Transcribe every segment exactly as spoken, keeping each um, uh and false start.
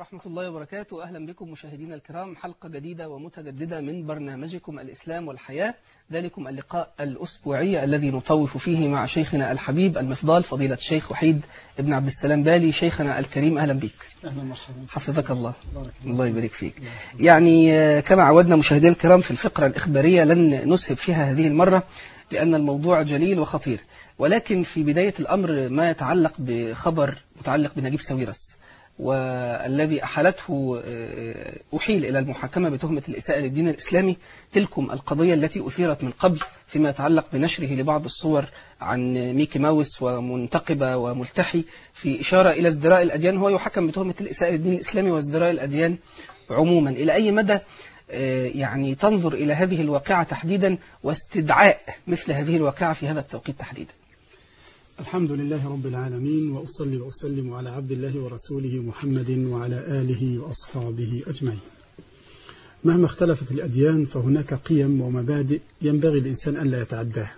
ورحمة الله وبركاته. أهلا بكم مشاهدينا الكرام، حلقة جديدة ومتجددة من برنامجكم الإسلام والحياة، ذلكم اللقاء الأسبوعي الذي نطوف فيه مع شيخنا الحبيب المفضال فضيلة الشيخ وحيد ابن عبد السلام بالي. شيخنا الكريم أهلا بك. أهلا مرحبا. حفظك الله. الله يبارك فيك. يعني كما عودنا مشاهدينا الكرام في الفقرة الإخبارية لن نسهب فيها هذه المرة لأن الموضوع جليل وخطير، ولكن في بداية الأمر ما يتعلق بخبر متعلق بنجيب ساويرس، والذي أحالته أحيل إلى المحاكمة بتهمة الإساءة للدين الإسلامي. تلكم القضية التي أثيرت من قبل فيما يتعلق بنشره لبعض الصور عن ميكي ماوس ومنتقبة وملتحي في إشارة إلى ازدراء الأديان. هو يحكم بتهمة الإساءة للدين الإسلامي وازدراء الأديان عموما. إلى أي مدى يعني تنظر إلى هذه الواقعة تحديدا واستدعاء مثل هذه الواقعة في هذا التوقيت تحديدا؟ الحمد لله رب العالمين، وأصلي وأسلم على عبد الله ورسوله محمد وعلى آله وأصحابه أجمعين. مهما اختلفت الأديان فهناك قيم ومبادئ ينبغي الإنسان أن لا يتعداها،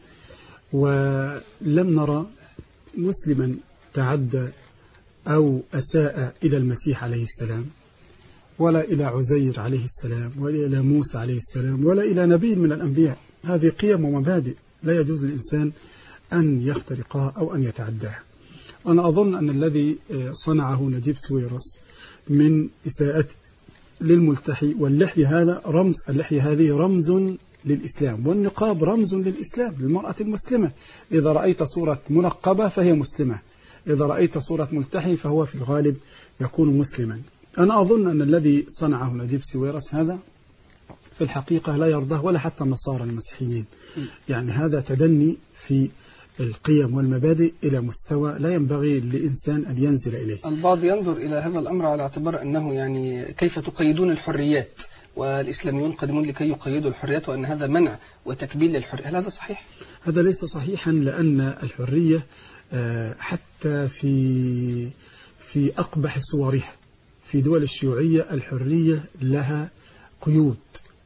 ولم نرى مسلما تعدى أو أساء إلى المسيح عليه السلام، ولا إلى عزير عليه السلام، ولا إلى موسى عليه السلام، ولا إلى نبي من الأنبياء. هذه قيم ومبادئ لا يجوز للإنسان أن يخترقها أو أن يتعداها. أنا أظن أن الذي صنعه نجيب ساويرس من إساءة للملتحي واللحية، هذا رمز، اللحية هذه رمز للإسلام، والنقاب رمز للإسلام للمرأة المسلمة. إذا رأيت صورة منقبة فهي مسلمة، إذا رأيت صورة ملتحي فهو في الغالب يكون مسلما. أنا أظن أن الذي صنعه نجيب ساويرس هذا في الحقيقة لا يرضاه ولا حتى النصارى المسيحيين. يعني هذا تدني في القيم والمبادئ إلى مستوى لا ينبغي لإنسان أن ينزل إليه. البعض ينظر إلى هذا الأمر على اعتبار أنه يعني كيف تقيدون الحريات، والإسلاميون قادمون لكي يقيدوا الحريات، وأن هذا منع وتكبيل للحرية. هل هذا صحيح؟ هذا ليس صحيحا، لأن الحرية حتى في في أقبح صورها في دول الشيوعية الحرية لها قيود.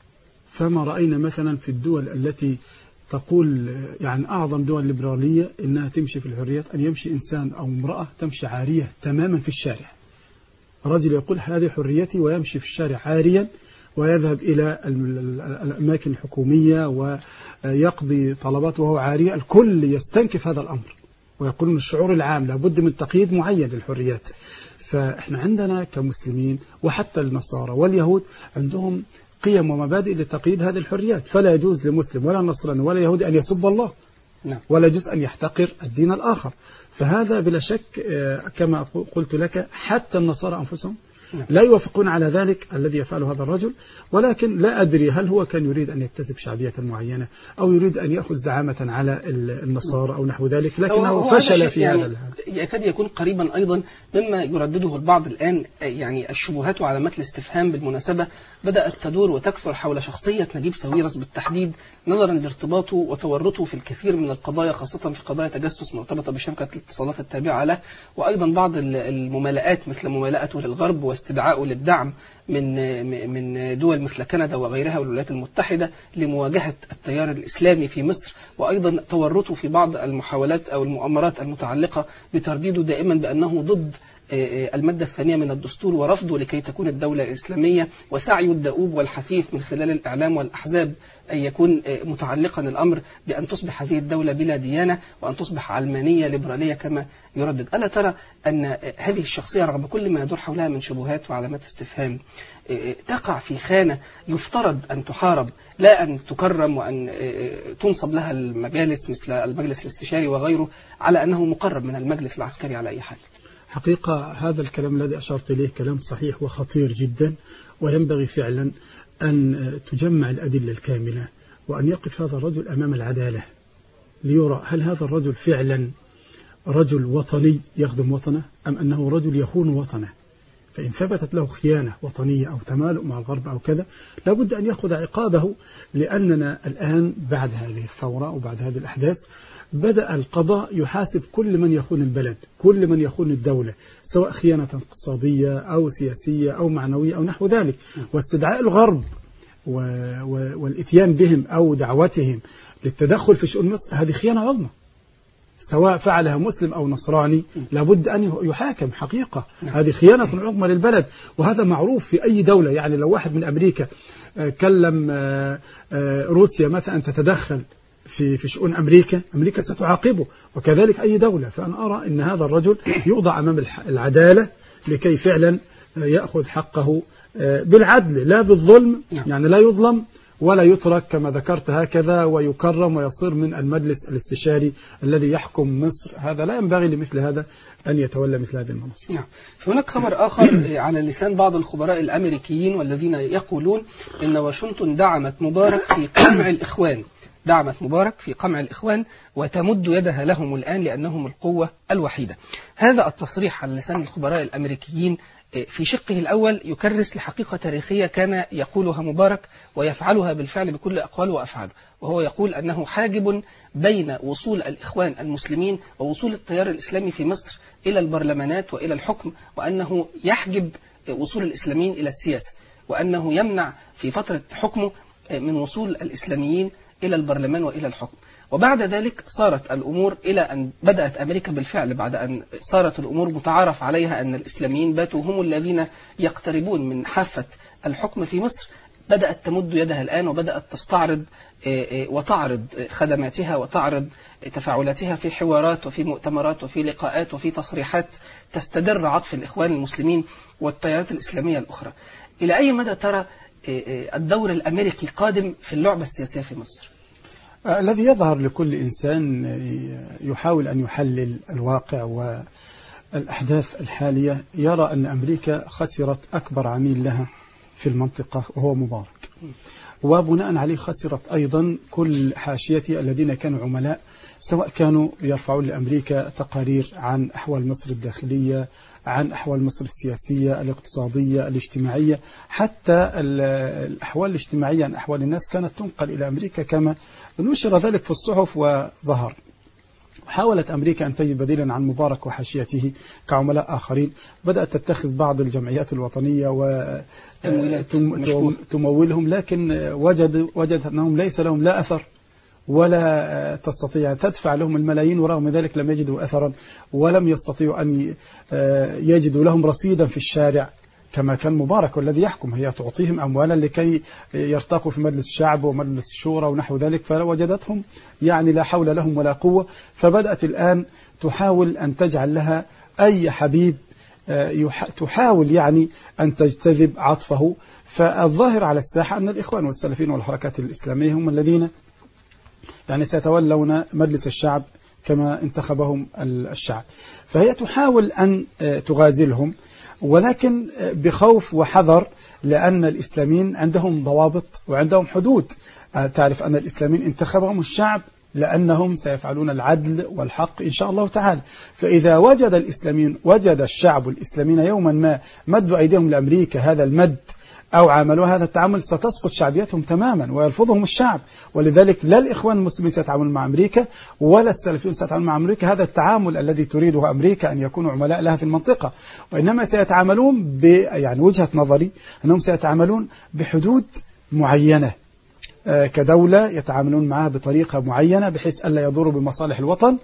فما رأينا مثلا في الدول التي تقول يعني أعظم دول الليبرالية إنها تمشي في الحريات، أن يمشي إنسان أو امرأة تمشي عارية تماما في الشارع. رجل يقول هذه حريتي ويمشي في الشارع عاريا، ويذهب إلى الأماكن الحكومية ويقضي طلبات وهو عارية. الكل يستنكف هذا الأمر ويقول من الشعور العام لابد من تقييد معين للحريات. فإحنا عندنا كمسلمين وحتى النصارى واليهود عندهم قيم ومبادئ لتقييد هذه الحريات، فلا يجوز لمسلم ولا نصراني ولا يهودي أن يسب الله، ولا يجوز أن يحتقر الدين الآخر. فهذا بلا شك كما قلت لك حتى النصارى أنفسهم لا يوافقون على ذلك الذي يفعله هذا الرجل. ولكن لا أدري هل هو كان يريد أن يكتسب شعبية معينة أو يريد أن يأخذ زعامة على النصارى أو نحو ذلك، لكنه فشل في يعني هذا. يكاد يكون قريبا أيضا مما يردده البعض الآن. يعني الشبهات وعلامات الاستفهام بالمناسبة بدأت تدور وتكثر حول شخصية نجيب ساويرس بالتحديد، نظرا لارتباطه وتورطه في الكثير من القضايا، خاصة في قضايا تجسس مرتبطة بشبكة الاتصالات التابعة له، وأيضا بعض الممالآت مثل ممالأته للغرب واستدعائه للدعم من من دول مثل كندا وغيرها والولايات المتحدة لمواجهة التيار الإسلامي في مصر، وأيضا تورطه في بعض المحاولات أو المؤامرات المتعلقة بترديده دائما بأنه ضد المادة الثانية من الدستور ورفضه لكي تكون الدولة الإسلامية، وسعيه الدؤوب والحثيث من خلال الإعلام والأحزاب أن يكون متعلقا الأمر بأن تصبح هذه الدولة بلا ديانة وأن تصبح علمانية ليبرالية كما يردد. ألا ترى أن هذه الشخصية رغم كل ما يدور حولها من شبهات وعلامات استفهام تقع في خانة يفترض أن تحارب لا أن تكرم، وأن تنصب لها المجالس مثل المجلس الاستشاري وغيره على أنه مقرب من المجلس العسكري على أي حال؟ حقيقة هذا الكلام الذي أشرت إليه كلام صحيح وخطير جدا، وينبغي فعلا أن تجمع الأدلة الكاملة وأن يقف هذا الرجل أمام العدالة ليرى هل هذا الرجل فعلا رجل وطني يخدم وطنه أم أنه رجل يخون وطنه. فإن ثبتت له خيانة وطنية أو تمالؤ مع الغرب أو كذا لابد أن يأخذ عقابه، لأننا الآن بعد هذه الثورة وبعد هذه الأحداث بدأ القضاء يحاسب كل من يخون البلد، كل من يخون الدولة، سواء خيانة اقتصادية أو سياسية أو معنوية أو نحو ذلك. واستدعاء الغرب والإتيان بهم أو دعوتهم للتدخل في شؤون مصر هذه خيانة عظمى. سواء فعلها مسلم أو نصراني لابد أن يحاكم حقيقة. هذه خيانة عظمى للبلد، وهذا معروف في أي دولة. يعني لو واحد من أمريكا كلم روسيا مثلا تتدخل في في شؤون أمريكا، أمريكا ستعاقبه، وكذلك أي دولة. فأنا أرى أن هذا الرجل يوضع أمام العدالة لكي فعلا يأخذ حقه بالعدل لا بالظلم، يعني لا يظلم ولا يترك كما ذكرت هكذا ويكرم ويصير من المجلس الاستشاري الذي يحكم مصر. هذا لا ينبغي لمثل هذا أن يتولى مثل هذه المناصب. نعم. هناك خبر آخر على لسان بعض الخبراء الأمريكيين والذين يقولون إن واشنطن دعمت مبارك في قمع الإخوان دعمت مبارك في قمع الإخوان وتمد يدها لهم الآن لأنهم القوة الوحيدة. هذا التصريح على لسان الخبراء الأمريكيين في شقه الأول يكرس لحقيقة تاريخية كان يقولها مبارك ويفعلها بالفعل بكل أقواله وأفعاله، وهو يقول أنه حاجب بين وصول الإخوان المسلمين ووصول التيار الإسلامي في مصر إلى البرلمانات وإلى الحكم، وأنه يحجب وصول الإسلاميين إلى السياسة، وأنه يمنع في فترة حكمه من وصول الإسلاميين إلى البرلمان وإلى الحكم. وبعد ذلك صارت الأمور إلى أن بدأت أمريكا بالفعل، بعد أن صارت الأمور متعارف عليها أن الإسلاميين باتوا هم الذين يقتربون من حافة الحكم في مصر، بدأت تمد يدها الآن وبدأت تستعرض وتعرض خدماتها وتعرض تفاعلاتها في حوارات وفي مؤتمرات وفي لقاءات وفي تصريحات تستدر عطف الإخوان المسلمين والتيارات الإسلامية الأخرى. إلى أي مدى ترى الدور الأمريكي قادم في اللعبة السياسية في مصر؟ الذي يظهر لكل إنسان يحاول أن يحلل الواقع والأحداث الحالية يرى أن أمريكا خسرت أكبر عميل لها في المنطقة وهو مبارك، وبناء عليه خسرت أيضا كل حاشيتي الذين كانوا عملاء، سواء كانوا يرفعون لأمريكا تقارير عن أحوال مصر الداخلية، عن أحوال مصر السياسية الاقتصادية الاجتماعية، حتى الأحوال الاجتماعية عن أحوال الناس كانت تنقل إلى أمريكا كما نشر ذلك في الصحف وظهر. حاولت أمريكا أن تجد بديلا عن مبارك وحاشيته كعملاء آخرين، بدأت تتخذ بعض الجمعيات الوطنية وتمولهم، لكن وجد وجدت أنهم ليس لهم لا أثر ولا تستطيع تدفع لهم الملايين، ورغم ذلك لم يجدوا أثرا ولم يستطيعوا أن يجدوا لهم رصيدا في الشارع كما كان مبارك والذي يحكم. هي تعطيهم أموالا لكي يرتقوا في مجلس الشعب ومجلس الشورى ونحو ذلك، فوجدتهم يعني لا حول لهم ولا قوة. فبدأت الآن تحاول أن تجعل لها أي حبيب تحاول يعني أن تجتذب عطفه. فالظاهر على الساحة أن الإخوان والسلفيين والحركات الإسلامية هم الذين يعني سيتولون مجلس الشعب كما انتخبهم الشعب، فهي تحاول أن تغازلهم ولكن بخوف وحذر، لأن الإسلاميين عندهم ضوابط وعندهم حدود. تعرف أن الإسلاميين انتخبهم الشعب لأنهم سيفعلون العدل والحق إن شاء الله تعالى. فإذا وجد الإسلاميين وجد الشعب الإسلاميين يوما ما مدوا أيديهم لأمريكا هذا المد أو عملوا هذا التعامل، ستسقط شعبيتهم تماما ويرفضهم الشعب. ولذلك لا الإخوان المسلمين سيتعاملون مع أمريكا ولا السلفيون سيتعاملون مع أمريكا هذا التعامل الذي تريده أمريكا أن يكونوا عملاء لها في المنطقة، وإنما سيتعاملون ب يعني وجهة نظري أنهم سيتعاملون بحدود معينة كدولة، يتعاملون معها بطريقة معينة بحيث ألا يضروا بمصالح الوطن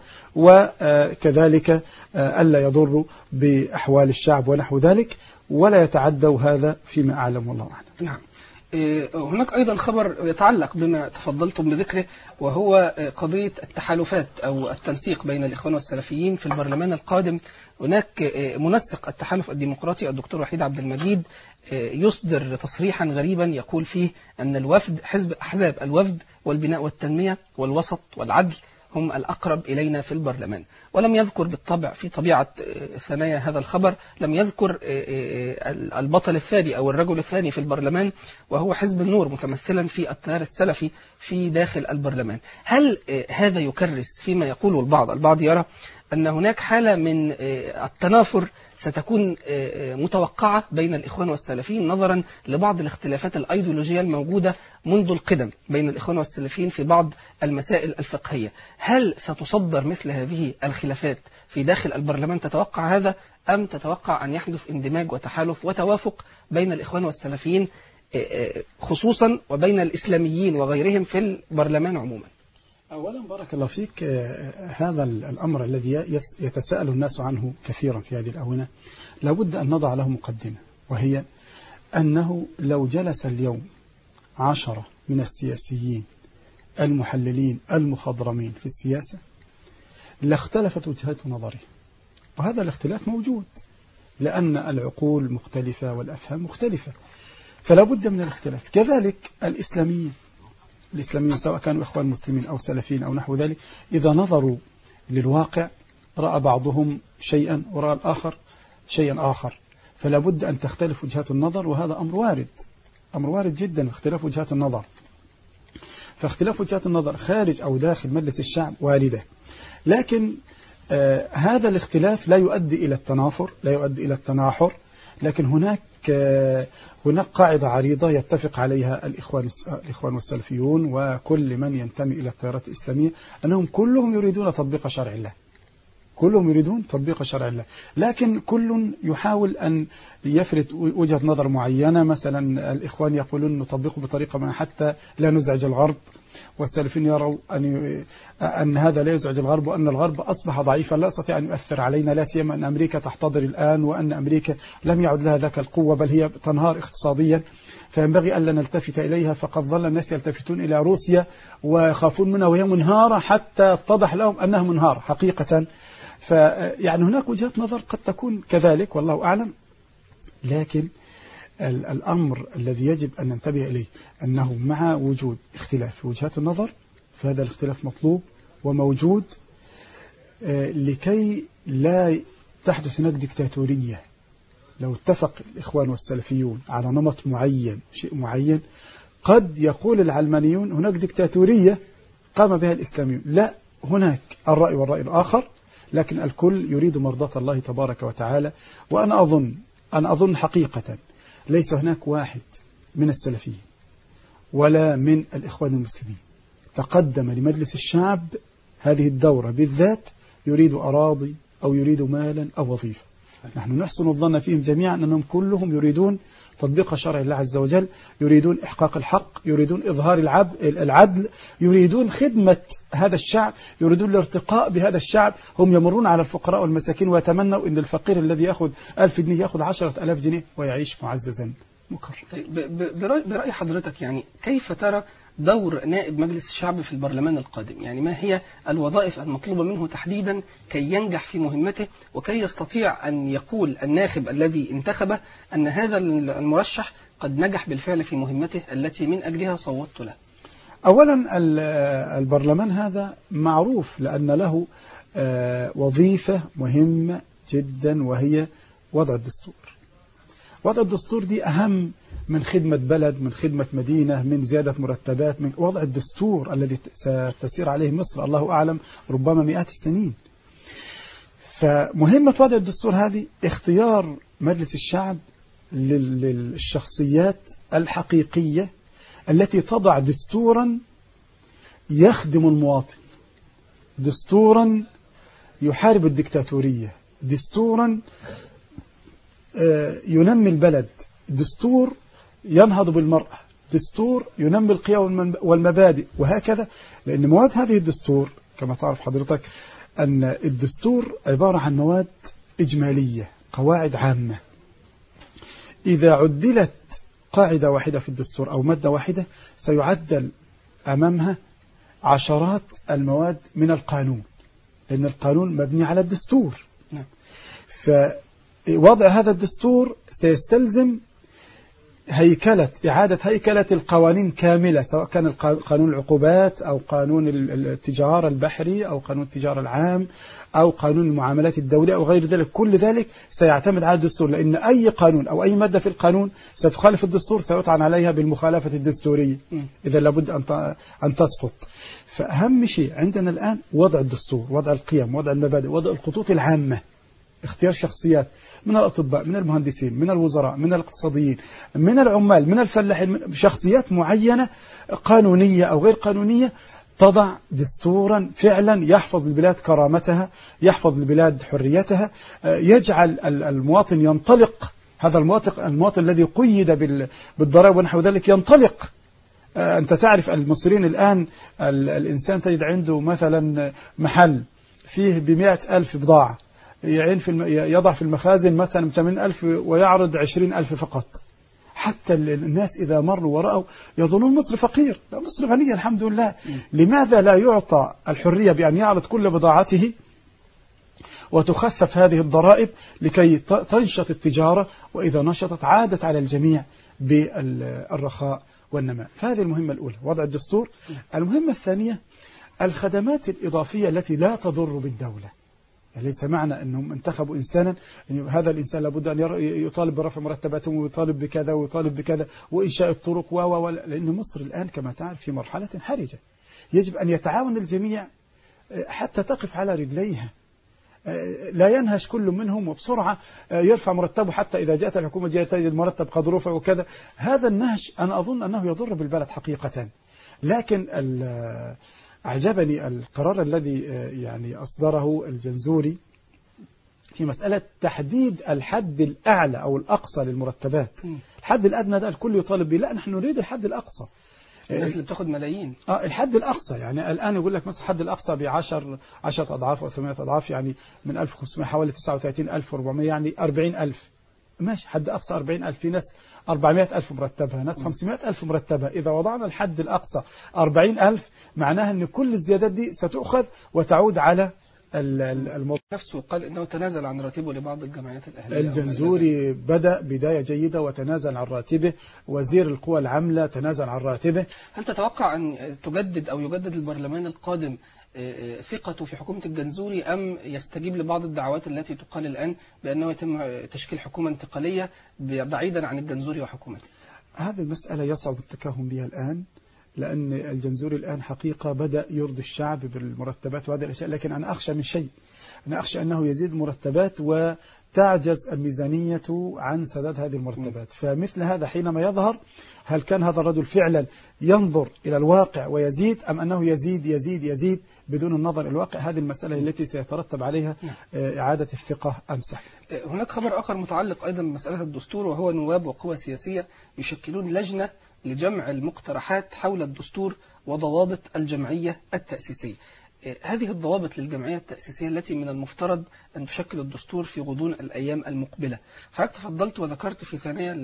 وكذلك ألا يضروا بأحوال الشعب ونحو ذلك، ولا يتعدوا هذا فيما أعلم والله أعلم. نعم. هناك أيضا خبر يتعلق بما تفضلتم بذكره، وهو قضية التحالفات أو التنسيق بين الإخوان والسلفيين في البرلمان القادم. هناك منسق التحالف الديمقراطي الدكتور وحيد عبد المجيد يصدر تصريحا غريبا يقول فيه أن الوفد حزب أحزاب الوفد والبناء والتنمية والوسط والعدل هم الأقرب إلينا في البرلمان، ولم يذكر بالطبع في طبيعة ثنايا هذا الخبر لم يذكر البطل الثاني أو الرجل الثاني في البرلمان وهو حزب النور متمثلا في التيار السلفي في داخل البرلمان. هل هذا يكرس فيما يقوله البعض؟ البعض يرى أن هناك حالة من التنافر ستكون متوقعة بين الإخوان والسلفيين نظرا لبعض الاختلافات الأيديولوجية الموجودة منذ القدم بين الإخوان والسلفيين في بعض المسائل الفقهية. هل ستصدر مثل هذه الخلافات في داخل البرلمان؟ تتوقع هذا أم تتوقع أن يحدث اندماج وتحالف وتوافق بين الإخوان والسلفيين خصوصا وبين الإسلاميين وغيرهم في البرلمان عموما؟ أولا بارك الله فيك، هذا الأمر الذي يتساءل الناس عنه كثيرا في هذه الآونة لابد أن نضع له مقدمة، وهي أنه لو جلس اليوم عشرة من السياسيين المحللين المخضرمين في السياسة لاختلفت وجهات نظره، وهذا الاختلاف موجود لأن العقول مختلفة والأفهام مختلفة، فلا بد من الاختلاف. كذلك الإسلاميين الإسلاميين سواء كانوا إخوان مسلمين أو سلفيين أو نحو ذلك، إذا نظروا للواقع رأى بعضهم شيئا ورأى الآخر شيئا آخر، فلا بد أن تختلف وجهات النظر، وهذا أمر وارد أمر وارد جدا اختلاف وجهات النظر. فاختلاف وجهات النظر خارج أو داخل مجلس الشعب واردة، لكن آه هذا الاختلاف لا يؤدي إلى التنافر، لا يؤدي إلى التناحر، لكن هناك آه هناك قاعدة عريضة يتفق عليها الإخوان الإخوان والسلفيون وكل من ينتمي إلى التيارات الإسلامية، أنهم كلهم يريدون تطبيق شرع الله، كلهم يريدون تطبيق شرع الله، لكن كل يحاول أن يفرد وجهة نظر معينة. مثلا الإخوان يقولون نطبقه بطريقة ما حتى لا نزعج الغرب، والسلفيين يروا أن أن هذا لا يزعج الغرب، وأن الغرب أصبح ضعيفا لا يستطيع أن يؤثر علينا، لا سيما أن أمريكا تحتضر الآن، وأن أمريكا لم يعد لها ذاك القوة بل هي تنهار اقتصاديا، فينبغي ألا نلتفت إليها. فقد ظل الناس يلتفتون إلى روسيا ويخافون منها وهي منهارة حتى اتضح لهم أنها منهارة حقيقة. فيعني هناك وجهات نظر قد تكون كذلك والله أعلم، لكن الأمر الذي يجب أن ننتبه إليه أنه مع وجود اختلاف في وجهات النظر فهذا الاختلاف مطلوب وموجود لكي لا تحدث هناك ديكتاتورية. لو اتفق الإخوان والسلفيون على نمط معين شيء معين، قد يقول العلمانيون هناك ديكتاتورية قام بها الإسلاميون، لا، هناك الرأي والرأي الآخر، لكن الكل يريد مرضاة الله تبارك وتعالى. وأنا أظن أنا أظن حقيقة ليس هناك واحد من السلفيين ولا من الإخوان المسلمين تقدم لمجلس الشعب هذه الدورة بالذات يريد أراضي أو يريد مالا أو وظيفة. نحن نحسن الظن فيهم جميعا أنهم كلهم يريدون تطبيق شرع الله عز وجل، يريدون إحقاق الحق، يريدون إظهار العدل، يريدون خدمة هذا الشعب، يريدون الارتقاء بهذا الشعب. هم يمرون على الفقراء والمساكين ويتمنوا أن الفقير الذي يأخذ ألف جنيه يأخذ عشرة ألاف جنيه ويعيش معززا مكرم. طيب برأي, برأي حضرتك يعني كيف ترى دور نائب مجلس الشعب في البرلمان القادم؟ يعني ما هي الوظائف المطلوبة منه تحديدا كي ينجح في مهمته، وكي يستطيع أن يقول الناخب الذي انتخبه أن هذا المرشح قد نجح بالفعل في مهمته التي من أجلها صوتت له؟ أولا البرلمان هذا معروف لأن له وظيفة مهمة جدا، وهي وضع الدستور. وضع الدستور دي أهم من خدمة بلد، من خدمة مدينة، من زيادة مرتبات، من وضع الدستور الذي ستسير عليه مصر الله أعلم ربما مئات السنين. فمهمة وضع الدستور هذه اختيار مجلس الشعب للشخصيات الحقيقية التي تضع دستورا يخدم المواطن، دستورا يحارب الدكتاتورية، دستورا ينمي البلد، دستور ينهض بالمرأة، دستور ينمي القيم والمبادئ، وهكذا. لأن مواد هذه الدستور كما تعرف حضرتك أن الدستور عبارة عن مواد إجمالية، قواعد عامة. إذا عدلت قاعدة واحدة في الدستور أو مادة واحدة سيعدل أمامها عشرات المواد من القانون، لأن القانون مبني على الدستور. فوضع هذا الدستور سيستلزم هيكلة إعادة هيكلة القوانين كاملة، سواء كان قانون العقوبات أو قانون التجارة البحري أو قانون التجارة العام أو قانون المعاملات الدولية أو غير ذلك. كل ذلك سيعتمد على الدستور، لأن أي قانون أو أي مادة في القانون ستخالف الدستور سيطعن عليها بالمخالفة الدستورية، إذا لابد أن أن تسقط. فأهم شيء عندنا الآن وضع الدستور، وضع القيم، وضع المبادئ، وضع الخطوط العامة، اختيار شخصيات من الأطباء، من المهندسين، من الوزراء، من الاقتصاديين، من العمال، من الفلاحين، شخصيات معينة قانونية أو غير قانونية تضع دستورا فعلا يحفظ البلاد كرامتها، يحفظ البلاد حريتها، يجعل المواطن ينطلق، هذا المواطن المواطن الذي قيد بالضرائب ونحو ذلك ينطلق أنت تعرف المصريين الآن الإنسان تجد عنده مثلا محل فيه بمئة ألف بضاعة، يعين في الم... يضع في المخازن مثلا ثمانين ألف ويعرض عشرين ألف فقط. حتى الناس إذا مروا ورأوا يظنون مصر فقير، لا مصر غنية الحمد لله. لماذا لا يعطى الحرية بأن يعرض كل بضاعته وتخفف هذه الضرائب لكي تنشط التجارة، وإذا نشطت عادت على الجميع بالرخاء والنماء. فهذه المهمة الأولى وضع الدستور. المهمة الثانية الخدمات الإضافية التي لا تضر بالدولة. يعني ليس معنى أنهم انتخبوا إنسانا يعني هذا الإنسان لابد أن يطالب برفع مرتباتهم ويطالب بكذا ويطالب بكذا وإنشاء الطرق و و لأن مصر الآن كما تعرف في مرحلة حرجة، يجب أن يتعاون الجميع حتى تقف على رجليها، لا ينهش كل منهم وبسرعة يرفع مرتبه حتى إذا جاءت الحكومة جاءت المرتب قد رفع وكذا. هذا النهش أنا أظن أنه يضر بالبلد حقيقة. لكن أعجبني القرار الذي يعني أصدره الجنزوري في مسألة تحديد الحد الأعلى أو الأقصى للمرتبات. الحد الأدنى ده الكل يطالب به، لا نحن نريد الحد الأقصى. الناس اللي بتاخد ملايين. اه الحد الأقصى يعني الآن يقول لك مثلا الحد الأقصى بعشر عشرة أضعاف أو ثمانية أضعاف، يعني من ألف وخمسمائة حوالي تسعة وثلاثين ألف وأربعمائة، يعني أربعين ألف. ماشي، حد أقصى أربعين ألف. في ناس أربعمائة ألف مرتبها، ناس خمسمائة ألف مرتبها. إذا وضعنا الحد الأقصى أربعين ألف معناها أن كل الزيادات دي ستؤخذ وتعود على الموضوع نفسه. قال إنه تنازل عن راتبه لبعض الجمعيات الأهلية. الجنزوري بدأ بداية جيدة وتنازل عن راتبه، وزير القوى العاملة تنازل عن راتبه. هل تتوقع أن تجدد أو يجدد البرلمان القادم ثقته في حكومة الجنزوري، أم يستجيب لبعض الدعوات التي تقال الآن بأنه يتم تشكيل حكومة انتقالية بعيدا عن الجنزوري وحكومته؟ هذه المسألة يصعب التكهن بها الآن، لأن الجنزوري الآن حقيقة بدأ يرضي الشعب بالمرتبات وهذه الأشياء. لكن أنا أخشى من شيء، أنا أخشى أنه يزيد مرتبات وتعجز الميزانية عن سداد هذه المرتبات. فمثل هذا حينما يظهر، هل كان هذا الرجل فعلا ينظر إلى الواقع ويزيد، أم أنه يزيد يزيد يزيد بدون النظر إلى الواقع؟ هذه المسألة التي سيترتب عليها إعادة الثقة أمسح. هناك خبر آخر متعلق أيضا بمسألة الدستور، وهو نواب وقوى سياسية يشكلون لجنة لجمع المقترحات حول الدستور وضوابط الجمعية التأسيسية. هذه الضوابط للجمعية التأسيسية التي من المفترض أن تشكل الدستور في غضون الأيام المقبلة. حضرتك تفضلت وذكرت في ثانية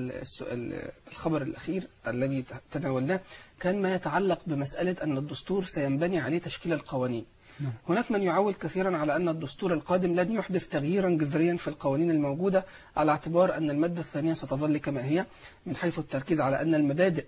الخبر الأخير الذي تناولناه كان ما يتعلق بمسألة أن الدستور سينبني عليه تشكيل القوانين. هناك من يعول كثيرا على أن الدستور القادم لن يحدث تغييرا جذريا في القوانين الموجودة، على اعتبار أن المادة الثانية ستظل كما هي، من حيث التركيز على أن المبادئ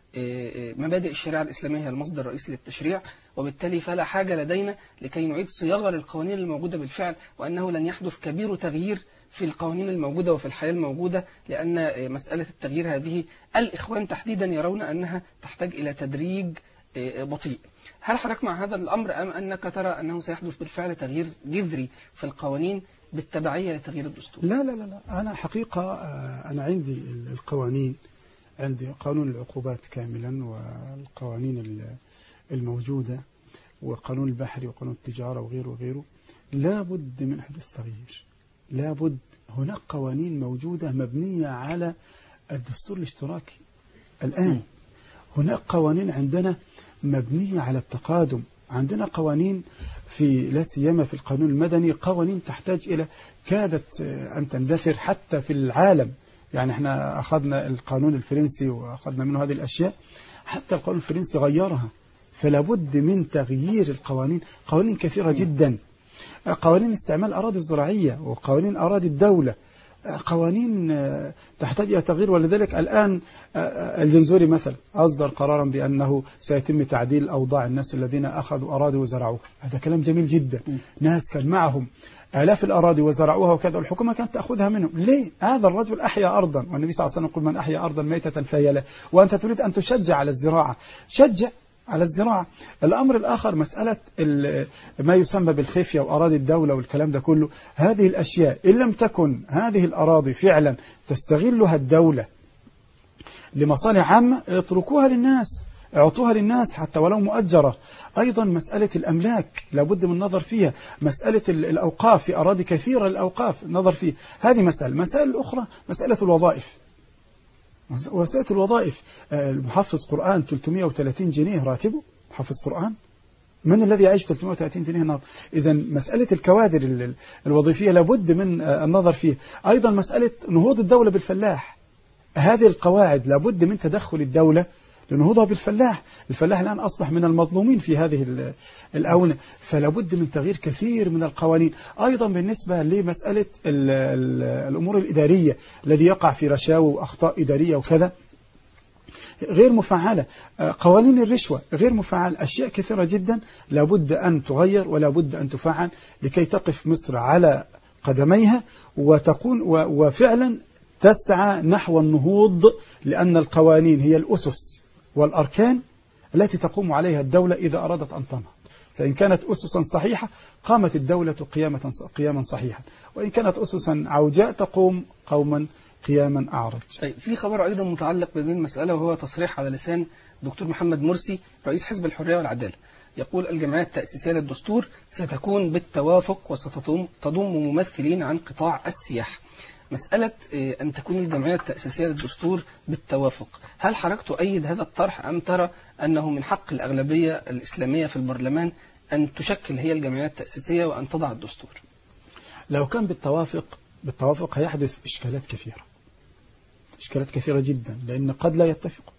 مبادئ الشريعة الإسلامية هي المصدر الرئيسي للتشريع، وبالتالي فلا حاجة لدينا لكي نعيد صياغة للقوانين الموجودة بالفعل، وأنه لن يحدث كبير تغيير في القوانين الموجودة وفي الحياة الموجودة، لأن مسألة التغيير هذه الإخوان تحديدا يرون أنها تحتاج إلى تدريج بطيء. هل حضرتك مع هذا الأمر، أم أنك ترى أنه سيحدث بالفعل تغيير جذري في القوانين بالتبعية لتغيير الدستور؟ لا لا لا، أنا حقيقة أنا عندي القوانين، عندي قانون العقوبات كاملا والقوانين الموجودة وقانون البحري وقانون التجارة وغيره وغيره. لا بد من حدوث تغيير، لا بد. هناك قوانين موجودة مبنية على الدستور الاشتراكي الآن. هناك قوانين عندنا مبنية على التقادم، عندنا قوانين في لا سيما في القانون المدني قوانين تحتاج إلى كادت أن تندثر حتى في العالم. يعني احنا أخذنا القانون الفرنسي وأخذنا منه هذه الأشياء، حتى القانون الفرنسي غيرها. فلا بد من تغيير القوانين، قوانين كثيرة جدا، قوانين استعمال الأراضي الزراعية وقوانين أراضي الدولة، قوانين تحتاج إلى تغيير. ولذلك الآن الجنزوري مثلا أصدر قرارا بأنه سيتم تعديل أوضاع الناس الذين أخذوا أراضي وزرعوها. هذا كلام جميل جدا. ناس كان معهم آلاف الأراضي وزرعوها وكذا، والحكومة كانت تأخذها منهم. ليه؟ هذا الرجل أحيا أرضا، والنبي صلى الله عليه وسلم يقول من أحيا أرضا ميتة فهي له. وأنت تريد أن تشجع على الزراعة، شجع على الزراعة. الأمر الآخر مسألة ما يسمى بالخفية وأراضي الدولة والكلام ده كله. هذه الأشياء إن لم تكن هذه الأراضي فعلا تستغلها الدولة لمصالح عامة، اتركوها للناس، اعطوها للناس حتى ولو مؤجرة. أيضا مسألة الأملاك لابد من النظر فيها، مسألة الأوقاف في أراضي كثيرة، الأوقاف نظر فيه. هذه مسألة. مسائل الأخرى مسألة الوظائف، وسائل الوظائف، المحفظ قرآن ثلاثمائة وثلاثين جنيه راتبه، محفظ قرآن من الذي يعيش ثلاثمائة وثلاثين جنيه النهارده؟ إذا مسألة الكوادر الوظيفية لابد من النظر فيها. أيضا مسألة نهوض الدولة بالفلاح، هذه القواعد لابد من تدخل الدولة لنهوضها بالفلاح. الفلاح الآن أصبح من المظلومين في هذه الآونة، فلابد من تغيير كثير من القوانين. أيضا بالنسبة لمسألة ال ال الأمور الإدارية، الذي يقع في رشاوى وأخطاء إدارية وكذا غير مفعلة، قوانين الرشوة غير مفعلة، أشياء كثيرة جدا لابد أن تغير ولابد أن تفعل لكي تقف مصر على قدميها وتكون وفعلا تسعى نحو النهوض، لأن القوانين هي الأسس والأركان التي تقوم عليها الدولة إذا أرادت أن تنهض. فإن كانت أسسا صحيحة قامت الدولة قيامة قياما صحيحا، وإن كانت أسسا عوجاء تقوم قوما قياما أعرج. في خبر أيضا متعلق بهذه المسألة، وهو تصريح على لسان دكتور محمد مرسي رئيس حزب الحرية والعدالة، يقول الجمعية التأسيسية للدستور ستكون بالتوافق وستضم ممثلين عن قطاع السياحة. مسألة أن تكون الجمعية التأسيسية للدستور بالتوافق، هل حضرتك تؤيد هذا الطرح أم ترى أنه من حق الأغلبية الإسلامية في البرلمان أن تشكل هي الجمعية التأسيسية وأن تضع الدستور؟ لو كان بالتوافق بالتوافق هيحدث إشكالات كثيرة، إشكالات كثيرة جدا، لأن قد لا يتفقوا.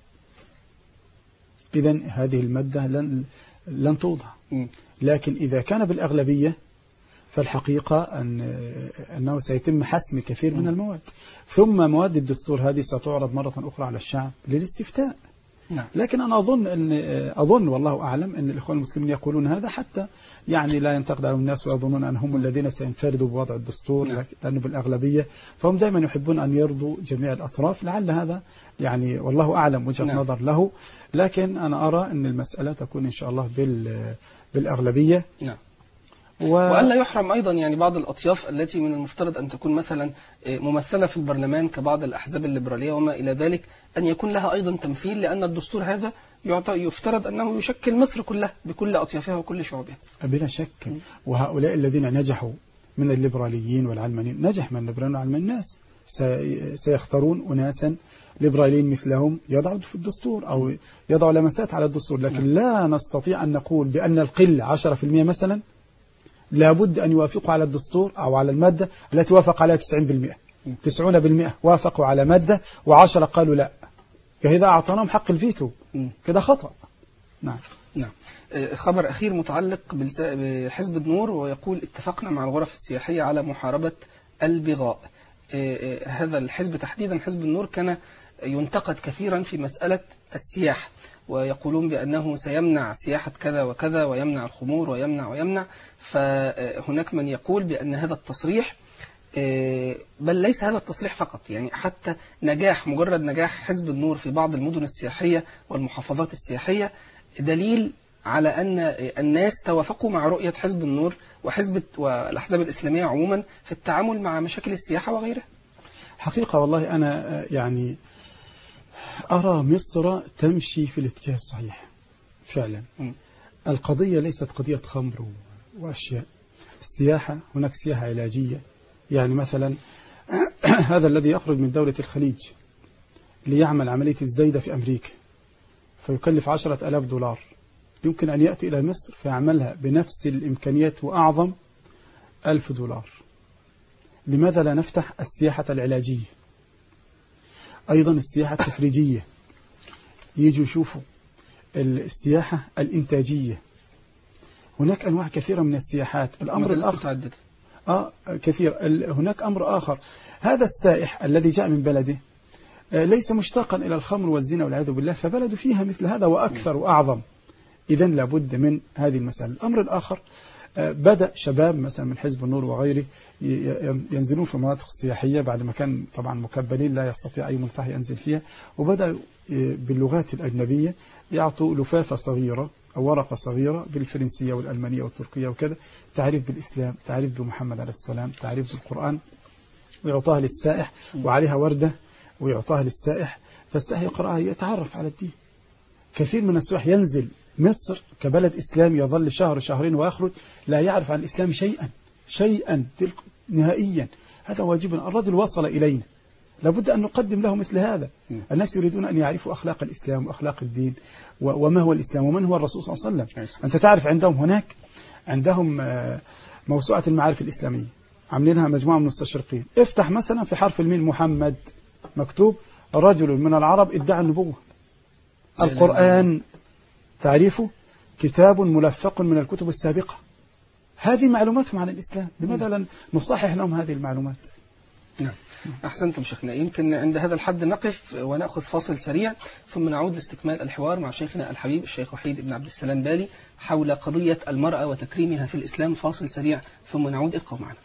إذن هذه المادة لن لن توضع. لكن إذا كان بالأغلبية فالحقيقة أن أنه سيتم حسم كثير من المواد، ثم مواد الدستور هذه ستعرض مرة أخرى على الشعب للاستفتاء. نعم. لكن أنا أظن أن أظن والله أعلم أن الإخوان المسلمين يقولون هذا حتى يعني لا ينتقد على الناس ويظنون أن هم الذين سينفردوا بوضع الدستور. نعم. لأنه بالأغلبية فهم دائما يحبون أن يرضوا جميع الأطراف، لعل هذا يعني والله أعلم وجهة نعم. نظر له، لكن أنا أرى أن المسألة تكون إن شاء الله بال بالأغلبية. نعم. و... وألا يحرم أيضا يعني بعض الأطياف التي من المفترض أن تكون مثلا ممثلة في البرلمان كبعض الأحزاب الليبرالية وما إلى ذلك، أن يكون لها أيضا تمثيل، لأن الدستور هذا يفترض أنه يشكل مصر كلها بكل أطيافها وكل شعوبها. بلا شك. وهؤلاء الذين نجحوا من الليبراليين والعلمانيين، نجح من الليبراليين والعلمانيين، الناس سيختارون أناسا ليبراليين مثلهم يضعوا في الدستور أو يضعوا لمسات على الدستور، لكن لا نستطيع أن نقول بأن القلة عشرة في المئة مثلا لابد أن يوافقوا على الدستور أو على المادة التي وافق عليها تسعين بالمئة تسعون بالمئة وافقوا على مادة وعشرة قالوا لا، كهذا أعطاناهم حق الفيتو، كده خطأ. نعم. نعم. خبر أخير متعلق بحزب النور، ويقول اتفقنا مع الغرف السياحية على محاربة البغاء. هذا الحزب تحديدا حزب النور كان ينتقد كثيرا في مسألة السياحة، ويقولون بأنه سيمنع سياحة كذا وكذا ويمنع الخمور ويمنع ويمنع. فهناك من يقول بأن هذا التصريح، بل ليس هذا التصريح فقط، يعني حتى نجاح مجرد نجاح حزب النور في بعض المدن السياحية والمحافظات السياحية دليل على أن الناس توافقوا مع رؤية حزب النور وحزب والأحزاب الإسلامية عموما في التعامل مع مشاكل السياحة وغيرها. حقيقة والله أنا يعني أرى مصر تمشي في الاتجاه الصحيح فعلا. م. القضية ليست قضية خمر وأشياء. السياحة هناك سياحة علاجية، يعني مثلا هذا الذي يخرج من دولة الخليج ليعمل عملية الزايدة في أمريكا فيكلف عشرة ألاف دولار، يمكن أن يأتي إلى مصر فيعملها بنفس الإمكانيات وأعظم ألف دولار. لماذا لا نفتح السياحة العلاجية؟ أيضا السياحة التفريجية، يجوا يشوفوا السياحة الإنتاجية. هناك أنواع كثيرة من السياحات. الأمر الآخر آه كثير. هناك أمر آخر، هذا السائح الذي جاء من بلده ليس مشتاقا إلى الخمر والزنا والعياذ بالله، فبلده فيها مثل هذا وأكثر وأعظم. إذن لابد من هذه المسألة. الأمر الآخر، بدأ شباب مثلا من حزب النور وغيره ينزلون في المناطق السياحية بعد ما كان طبعا مكبلين لا يستطيع أي ملتحي ينزل فيها، وبدأ باللغات الأجنبية يعطوا لفافة صغيرة أو ورقة صغيرة بالفرنسية والألمانية والتركية وكذا، تعريف بالإسلام، تعريف بمحمد عليه السلام، تعريف بالقرآن، ويعطاها للسائح وعليها وردة ويعطاها للسائح، فالسائح يقرأها يتعرف على الدين. كثير من السائح ينزل مصر كبلد إسلامي يظل شهر شهرين ويخرج لا يعرف عن الإسلام شيئا شيئا نهائيا. هذا واجبنا. الرجل وصل إلينا لابد أن نقدم له مثل هذا. الناس يريدون أن يعرفوا أخلاق الإسلام وأخلاق الدين وما هو الإسلام ومن هو الرسول صلى الله عليه وسلم. أنت تعرف عندهم هناك عندهم موسوعة المعارف الإسلامية عاملينها مجموعة من المستشرقين. افتح مثلا في حرف الميم محمد مكتوب رجل من العرب ادعى النبوة. القرآن تعريفه كتاب ملفق من الكتب السابقة. هذه معلوماتهم عن الإسلام، لماذا لن نصحح لهم هذه المعلومات؟ نعم أحسنتم شيخنا. يمكن عند هذا الحد نقف ونأخذ فاصل سريع ثم نعود لاستكمال الحوار مع شيخنا الحبيب الشيخ وحيد بن عبد السلام بالي حول قضية المرأة وتكريمها في الإسلام. فاصل سريع ثم نعود، ابقوا معنا.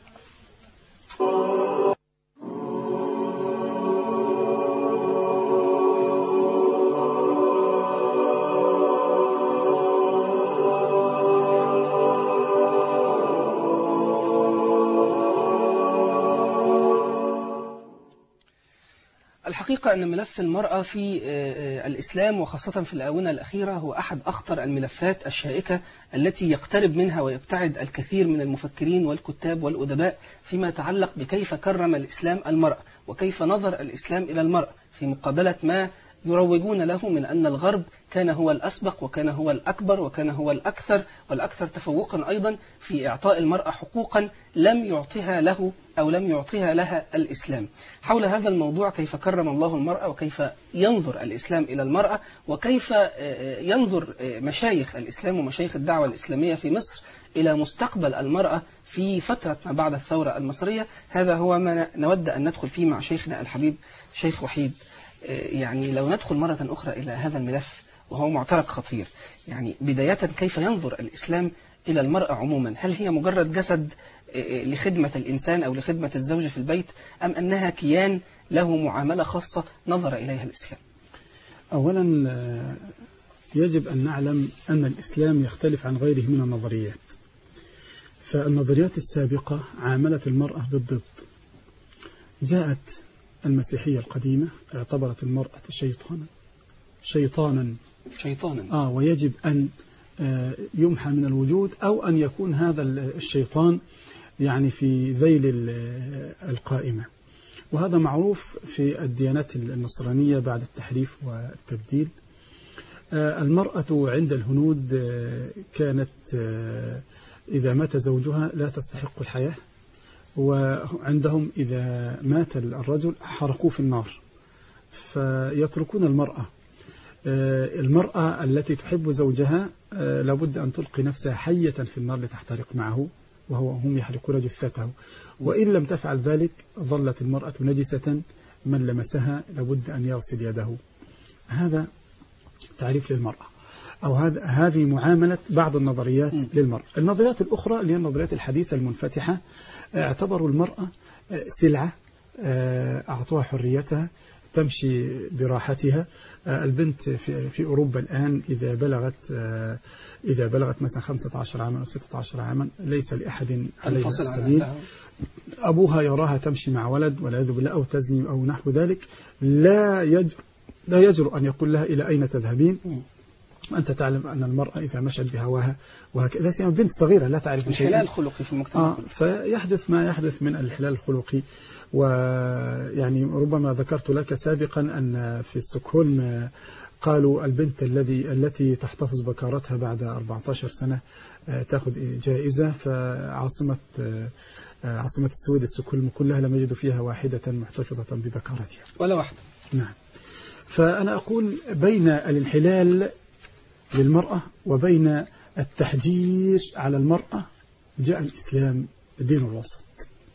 الحقيقة أن ملف المرأة في الإسلام وخاصة في الآونة الأخيرة هو أحد أخطر الملفات الشائكة التي يقترب منها ويبتعد الكثير من المفكرين والكتاب والأدباء فيما يتعلق بكيف كرم الإسلام المرأة وكيف نظر الإسلام إلى المرأة في مقابلة ما يروجون له من أن الغرب كان هو الأسبق وكان هو الأكبر وكان هو الأكثر والأكثر تفوقا أيضا في إعطاء المرأة حقوقا لم يعطيها له أو لم يعطيها لها الإسلام. حول هذا الموضوع كيف كرم الله المرأة وكيف ينظر الإسلام إلى المرأة وكيف ينظر مشايخ الإسلام ومشايخ الدعوة الإسلامية في مصر إلى مستقبل المرأة في فترة ما بعد الثورة المصرية، هذا هو ما نود أن ندخل فيه مع شيخنا الحبيب شيخ وحيد. يعني لو ندخل مرة أخرى إلى هذا الملف وهو معترك خطير، يعني بداية كيف ينظر الإسلام إلى المرأة عموما؟ هل هي مجرد جسد لخدمة الإنسان أو لخدمة الزوجة في البيت أم أنها كيان له معاملة خاصة نظر إليها الإسلام؟ أولا يجب أن نعلم أن الإسلام يختلف عن غيره من النظريات. فالنظريات السابقة عاملت المرأة بالضد. جاءت المسيحية القديمة اعتبرت المرأة شيطانا شيطانا شيطانا آه ويجب أن يمحى من الوجود أو أن يكون هذا الشيطان يعني في ذيل القائمة. وهذا معروف في الديانات النصرانية بعد التحريف والتبديل. المرأة عند الهنود كانت إذا مات زوجها لا تستحق الحياة، وعندهم إذا مات الرجل حرقوه في النار، فيتركون المرأة. المرأة التي تحب زوجها لابد أن تلقي نفسها حية في النار لتحترق معه وهو هم يحرقون جثته، وإن لم تفعل ذلك ظلت المرأة نجسة، من لمسها لابد أن يغسل يده. هذا تعريف للمرأة، أو هذه معاملة بعض النظريات م. للمرأة. النظريات الأخرى اللي هي النظريات الحديثة المنفتحة اعتبروا المرأة سلعة، أعطوها حريتها تمشي براحتها. البنت في, في أوروبا الآن إذا بلغت إذا بلغت مثلا خمسة عشر عاما أو ستة عشر عاما ليس لأحد عليها سبيل. أبوها يراها تمشي مع ولد والعياذ بالله أو تزني أو نحو ذلك، لا يجرؤ لا يجرؤ أن يقول لها إلى أين تذهبين. أنت تعلم أن المرأة إذا مشت بهواها وهكذا، لا بنت صغيرة لا تعرف شيئا، الحلال الخلقي في المجتمع آه فيحدث ما يحدث من الحلال الخلقي. ويعني ربما ذكرت لك سابقا أن في ستوكهولم قالوا البنت الذي التي تحتفظ بكارتها بعد أربعة عشر سنة تأخذ جائزة، فعاصمة عاصمة السويد ستوكهولم كلها لم يجدوا فيها واحدة محتفظة ببكارتها ولا واحدة. نعم. فأنا أقول بين الانحلال للمرأة وبين التحجير على المرأة جاء الإسلام دين الوسط،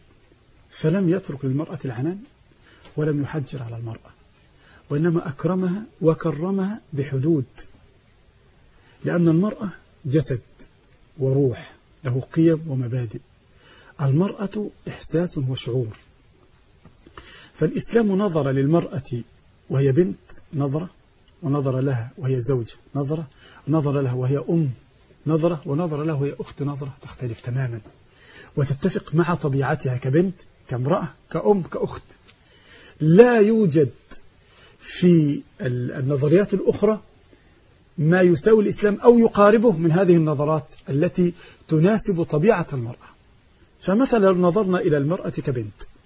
فلم يترك للمرأة العنان ولم يحجر على المرأة، وإنما أكرمها وكرمها بحدود، لأن المرأة جسد وروح له قيم ومبادئ، المرأة إحساس وشعور. فالإسلام نظر للمرأة وهي بنت نظرة، ونظر لها وهي زوجة نظرة، ونظر لها وهي أم نظرة، ونظر لها وهي أخت نظرة تختلف تماما وتتفق مع طبيعتها كبنت كامرأة كأم كأخت. لا يوجد في النظريات الأخرى ما يساوي الإسلام أو يقاربه من هذه النظرات التي تناسب طبيعة المرأة. فمثلا لو نظرنا إلى المرأة كبنت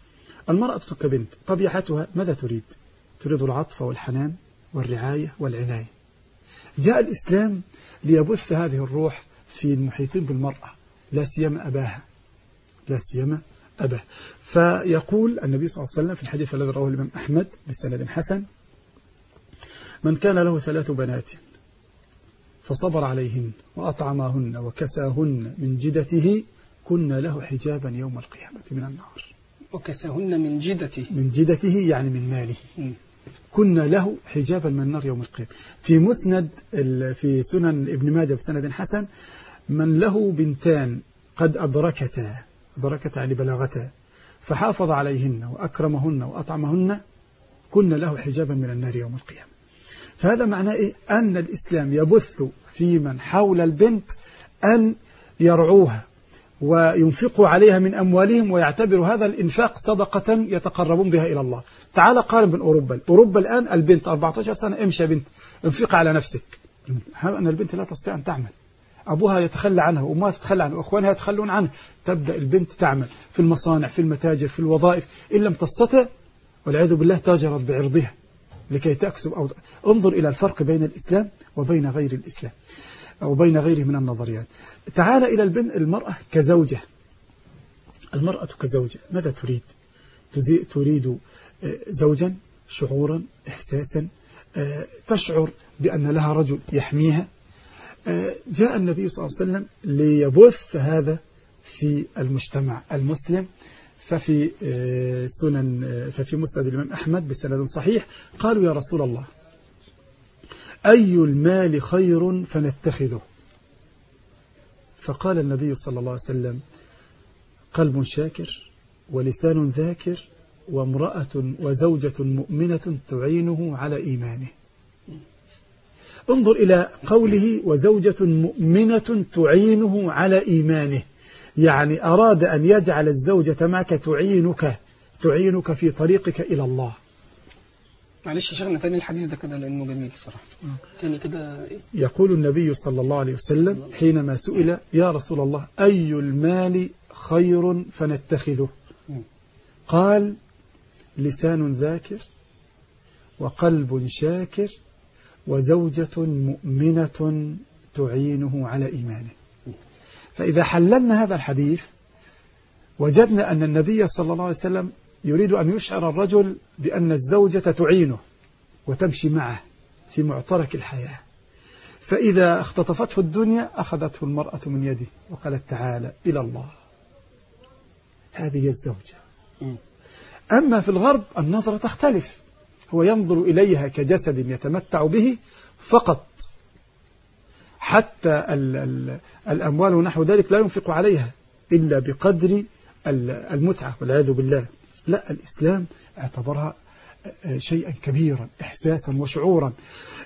المرأة كبنت طبيعتها ماذا تريد؟ تريد العطف والحنان والرعاية والعناية. جاء الإسلام ليبث هذه الروح في المحيطين بالمرأة، لا سيما أباها لا سيما أباه. فيقول النبي صلى الله عليه وسلم في الحديث الذي رواه الإمام أحمد بسند حسن: من كان له ثلاث بنات فصبر عليهن وأطعمهن وكساهن من جدته كن له حجابا يوم القيامة من النار. وكساهن من جدته من جدته يعني من ماله. م. كن له حجابا من النار يوم القيامة. في مسند في سنن ابن ماجه بسند حسن: من له بنتان قد أدركتا أدركتا يعني بلغتا فحافظ عليهن وأكرمهن وأطعمهن كن له حجابا من النار يوم القيامة. فهذا معناه إيه؟ أن الإسلام يبث في من حول البنت أن يرعوها وينفقوا عليها من أموالهم، ويعتبروا هذا الإنفاق صدقة يتقربون بها إلى الله. تعال قارن بين أوروبا. أوروبا الآن البنت أربعة عشر سنة امشي يا بنت انفق على نفسك. أن البنت لا تستطيع أن تعمل، أبوها يتخلى عنها وأمها تتخلى عنها وأخوانها يتخلون عنها، تبدأ البنت تعمل في المصانع في المتاجر في الوظائف، إن لم تستطع والعياذ بالله تاجرت بعرضها لكي تكسب. أو انظر إلى الفرق بين الإسلام وبين غير الإسلام أو بين غيره من النظريات. تعال إلى البنت المرأة كزوجة. المرأة كزوجة ماذا تريد؟ تريد زوجا شعورا إحساسا، تشعر بأن لها رجل يحميها. جاء النبي صلى الله عليه وسلم ليبث هذا في المجتمع المسلم. ففي سنن ففي مسند الإمام أحمد بسند صحيح قالوا: يا رسول الله أي المال خير فنتخذه؟ فقال النبي صلى الله عليه وسلم: قلب شاكر ولسان ذاكر وامرأة وزوجة مؤمنة تعينه على إيمانه. انظر إلى قوله وزوجة مؤمنة تعينه على إيمانه، يعني أراد أن يجعل الزوجة معك تعينك تعينك في طريقك إلى الله. معلش يا شيخنا تاني الحديث ده كده لأنه جميل صراحة. تاني كده. يقول النبي صلى الله عليه وسلم حينما سئل: يا رسول الله أي المال خير فنتخذه؟ قال: لسان ذاكر وقلب شاكر وزوجة مؤمنة تعينه على إيمانه. فإذا حللنا هذا الحديث وجدنا أن النبي صلى الله عليه وسلم يريد أن يشعر الرجل بأن الزوجة تعينه وتمشي معه في معترك الحياة، فإذا اختطفته الدنيا أخذته المرأة من يده وقالت: تعالى إلى الله. هذه الزوجة. أما في الغرب النظرة تختلف، هو ينظر إليها كجسد يتمتع به فقط، حتى ال ال الأموال ونحو ذلك لا ينفق عليها إلا بقدر المتعة والعياذ بالله. لا، الإسلام اعتبرها شيئا كبيرا إحساسا وشعورا.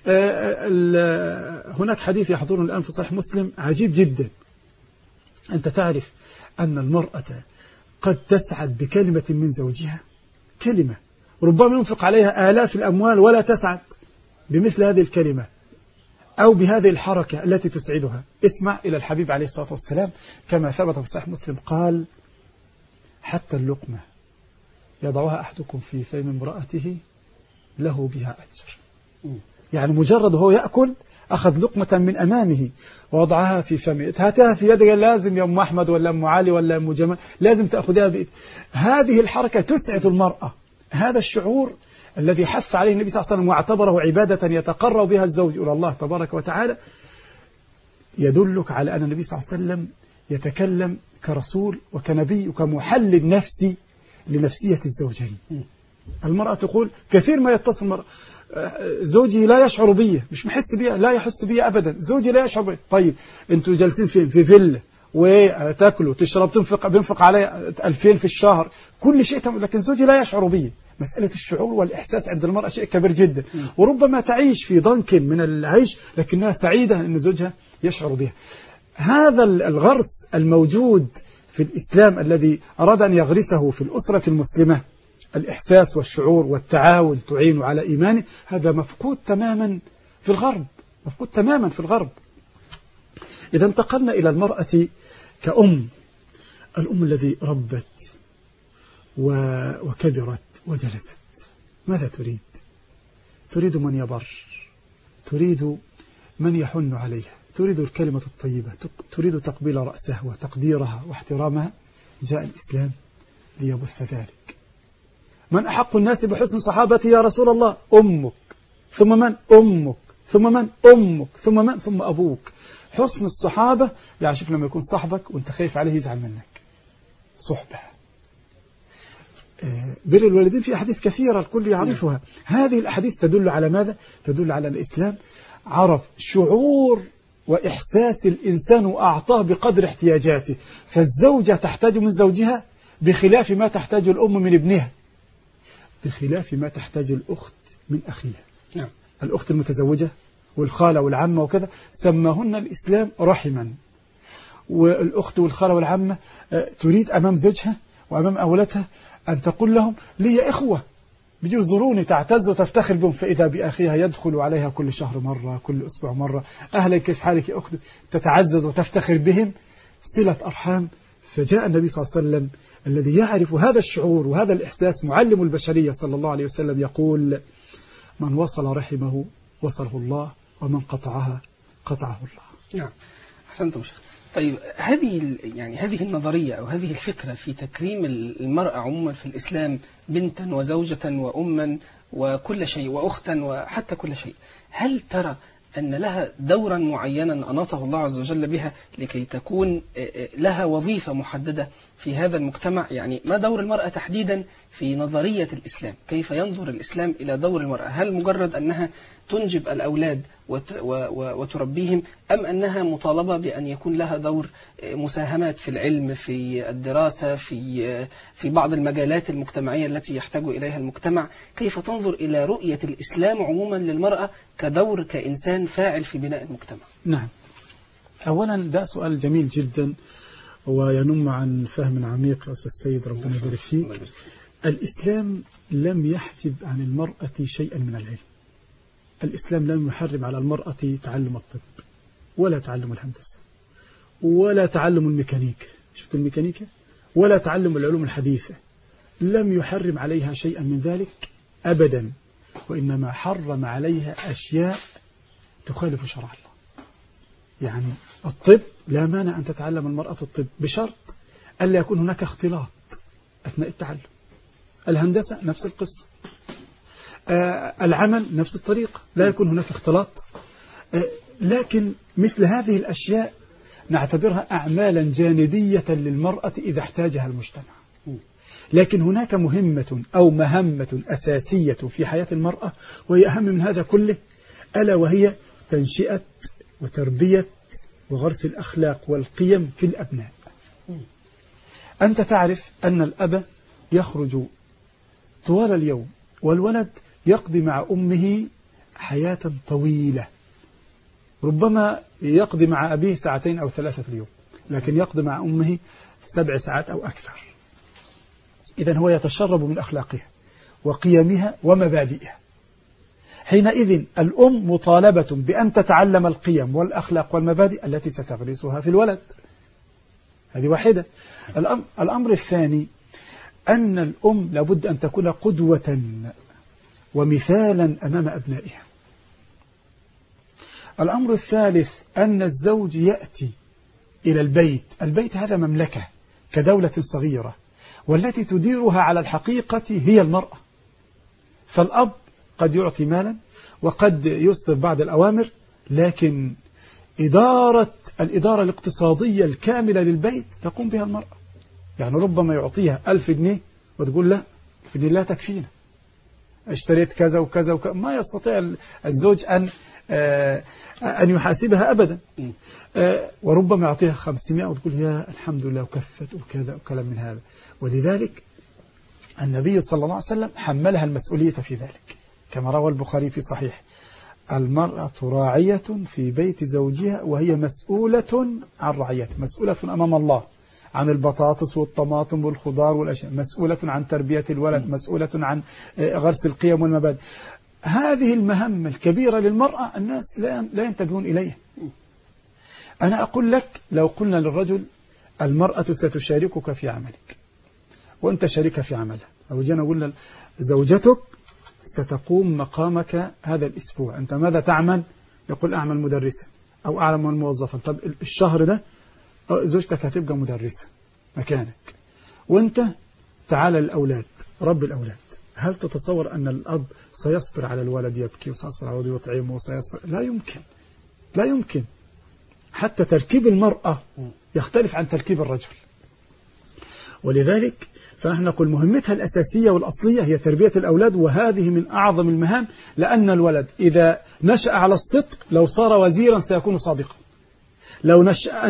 هناك حديث يحضرنا الآن في صحيح مسلم عجيب جدا. أنت تعرف أن المرأة قد تسعد بكلمة من زوجها، كلمة ربما ينفق عليها آلاف الأموال ولا تسعد بمثل هذه الكلمة أو بهذه الحركة التي تسعدها. اسمع إلى الحبيب عليه الصلاة والسلام كما ثبت في صحيح مسلم قال: حتى اللقمة يضعها أحدكم في فم امرأته له بها أجر. يعني مجرد هو يأكل أخذ لقمة من أمامه ووضعها في فمه، هاتها في يدك، لازم يا أم أحمد ولا أم علي ولا أم جمال لازم تأخذها بإيد. هذه الحركة تسعد المرأة. هذا الشعور الذي حث عليه النبي صلى الله عليه وسلم واعتبره عبادة يتقرب بها الزوج إلى الله تبارك وتعالى يدلك على أن النبي صلى الله عليه وسلم يتكلم كرسول وكنبي وكمحلل نفسي لنفسية الزوجين. المرأة تقول كثير ما يتصل المرأة: زوجي لا يشعر بي، مش محس بي، لا يحس بي أبدا، زوجي لا يشعر بي. طيب أنتوا جالسين فين؟ في فيلا وتاكلوا تشرب تنفق بينفق علي ألفين في الشهر كل شيء، لكن زوجي لا يشعر بي. مسألة الشعور والإحساس عند المرأة شيء كبير جدا، وربما تعيش في ضنك من العيش لكنها سعيدة أن زوجها يشعر بها. هذا الغرس الموجود في الإسلام الذي أراد أن يغرسه في الأسرة المسلمة، الإحساس والشعور والتعاون تعين على إيمانه، هذا مفقود تماما في الغرب، مفقود تماما في الغرب. إذا انتقلنا إلى المرأة كأم، الأم الذي ربت وكبرت وجلست، ماذا تريد؟ تريد من يبر، تريد من يحن عليها، تريد الكلمة الطيبة، تريد تقبيل رأسها وتقديرها واحترامها. جاء الإسلام ليبث ذلك. من أحق الناس بحسن صحابتي يا رسول الله؟ أمك، ثم من؟ أمك، ثم من؟ أمك، ثم من؟ ثم أبوك. حسن الصحابة يعني شوف لما يكون صاحبك وانت خايف عليه يزعل منك، صحبة. بر الوالدين في أحاديث كثيرة الكل يعرفها. هذه الأحاديث تدل على ماذا؟ تدل على الإسلام عرف شعور وإحساس الإنسان وأعطاه بقدر احتياجاته. فالزوجة تحتاج من زوجها بخلاف ما تحتاج الأم من ابنها، بخلاف ما تحتاج الأخت من أخيها. نعم. الأخت المتزوجة والخالة والعمة وكذا سماهن الإسلام رحما. والأخت والخالة والعمة تريد أمام زوجها وأمام أولادها أن تقول لهم لي إخوة بيجوا يزوروني، تعتز وتفتخر بهم. فإذا بأخيها يدخل عليها كل شهر مرة، كل أسبوع مرة، أهلا كيف حالك يا أخت، تتعزز وتفتخر بهم، صلة أرحام. فجاء النبي صلى الله عليه وسلم الذي يعرف هذا الشعور وهذا الإحساس، معلم البشرية صلى الله عليه وسلم، يقول: من وصل رحمه وصله الله، ومن قطعها قطعه الله. نعم، أحسنتم شيخ. طيب هذه يعني هذه النظرية أو هذه الفكرة في تكريم المرأة عموما في الإسلام، بنتا وزوجة وأما وكل شيء وأختا وحتى كل شيء، هل ترى أن لها دورا معينا أناطه الله عز وجل بها لكي تكون لها وظيفة محددة في هذا المجتمع؟ يعني ما دور المرأة تحديدا في نظرية الإسلام؟ كيف ينظر الإسلام إلى دور المرأة؟ هل مجرد أنها تنجب الأولاد وتربيهم، أم أنها مطالبة بأن يكون لها دور مساهمات في العلم، في الدراسة، في في بعض المجالات المجتمعية التي يحتاج إليها المجتمع؟ كيف تنظر إلى رؤية الإسلام عموما للمرأة كدور كإنسان فاعل في بناء المجتمع؟ نعم، أولا ده سؤال جميل جدا وينم عن فهم عميق يا أستاذ السيد، ربنا يبارك فيك. الإسلام لم يحجب عن المرأة شيئا من العلم. الإسلام لم يحرم على المرأة تعلم الطب ولا تعلم الهندسة ولا تعلم الميكانيكا، شفت الميكانيكا، ولا تعلم العلوم الحديثة. لم يحرم عليها شيئا من ذلك أبدا، وإنما حرم عليها أشياء تخالف شرع الله. يعني الطب لا مانع أن تتعلم المرأة الطب بشرط ألا يكون هناك اختلاط أثناء التعلم. الهندسة نفس القصة، آه العمل نفس الطريقة، لا يكون هناك اختلاط. آه لكن مثل هذه الأشياء نعتبرها أعمالا جانبية للمرأة إذا احتاجها المجتمع. لكن هناك مهمة أو مهمة أساسية في حياة المرأة، وهي أهم من هذا كله، ألا وهي تنشئة وتربية وغرس الأخلاق والقيم في الأبناء. أنت تعرف أن الأب يخرج طوال اليوم والولد يقضي مع أمه حياة طويلة، ربما يقضي مع أبيه ساعتين أو ثلاثة في اليوم، لكن يقضي مع أمه سبع ساعات أو أكثر. إذن هو يتشرب من أخلاقها وقيمها ومبادئها. حينئذ الأم مطالبة بأن تتعلم القيم والأخلاق والمبادئ التي ستغرسها في الولد. هذه واحدة. الأمر الثاني أن الأم لابد أن تكون قدوة ومثالا أمام أبنائها. الأمر الثالث أن الزوج يأتي إلى البيت. البيت هذا مملكة كدولة صغيرة، والتي تديرها على الحقيقة هي المرأة. فالأب قد يعطي مالا وقد يصدر بعض الأوامر، لكن إدارة الإدارة الاقتصادية الكاملة للبيت تقوم بها المرأة. يعني ربما يعطيها ألف جنيه وتقول لا، ألف جنيه لا تكفينا، اشتريت كذا وكذا وكذا. ما يستطيع الزوج أن آه أن يحاسبها أبدا. آه وربما يعطيها خمسمائة وتقول يا الحمد لله وكفت وكذا وكلام من هذا. ولذلك النبي صلى الله عليه وسلم حملها المسؤولية في ذلك، كما روى البخاري في صحيح: المرأة راعية في بيت زوجها وهي مسؤولة عن رعيته، مسؤولة أمام الله عن البطاطس والطماطم والخضار والأشياء، مسؤولة عن تربية الولد، مسؤولة عن غرس القيم والمبادئ. هذه المهمة الكبيرة للمرأة الناس لا ينتبهون إليها. أنا أقول لك، لو قلنا للرجل المرأة ستشاركك في عملك وأنت شريكة في عملها، أو جينا قلنا زوجتك ستقوم مقامك هذا الأسبوع، أنت ماذا تعمل؟ يقول أعمل مدرسة أو أعمل موظفا. طب الشهر ده زوجتك هتبقى مدرسة مكانك، وأنت تعال الأولاد رب الأولاد. هل تتصور أن الأب سيصبر على الولد يبكي وسيصبر على الولد يطعمه وسيصبر؟ لا يمكن، لا يمكن. حتى تركيب المرأة يختلف عن تركيب الرجل. ولذلك فنحن نقول مهمتها الأساسية والأصلية هي تربية الأولاد، وهذه من أعظم المهام، لأن الولد إذا نشأ على الصدق لو صار وزيرا سيكون صادقا، لو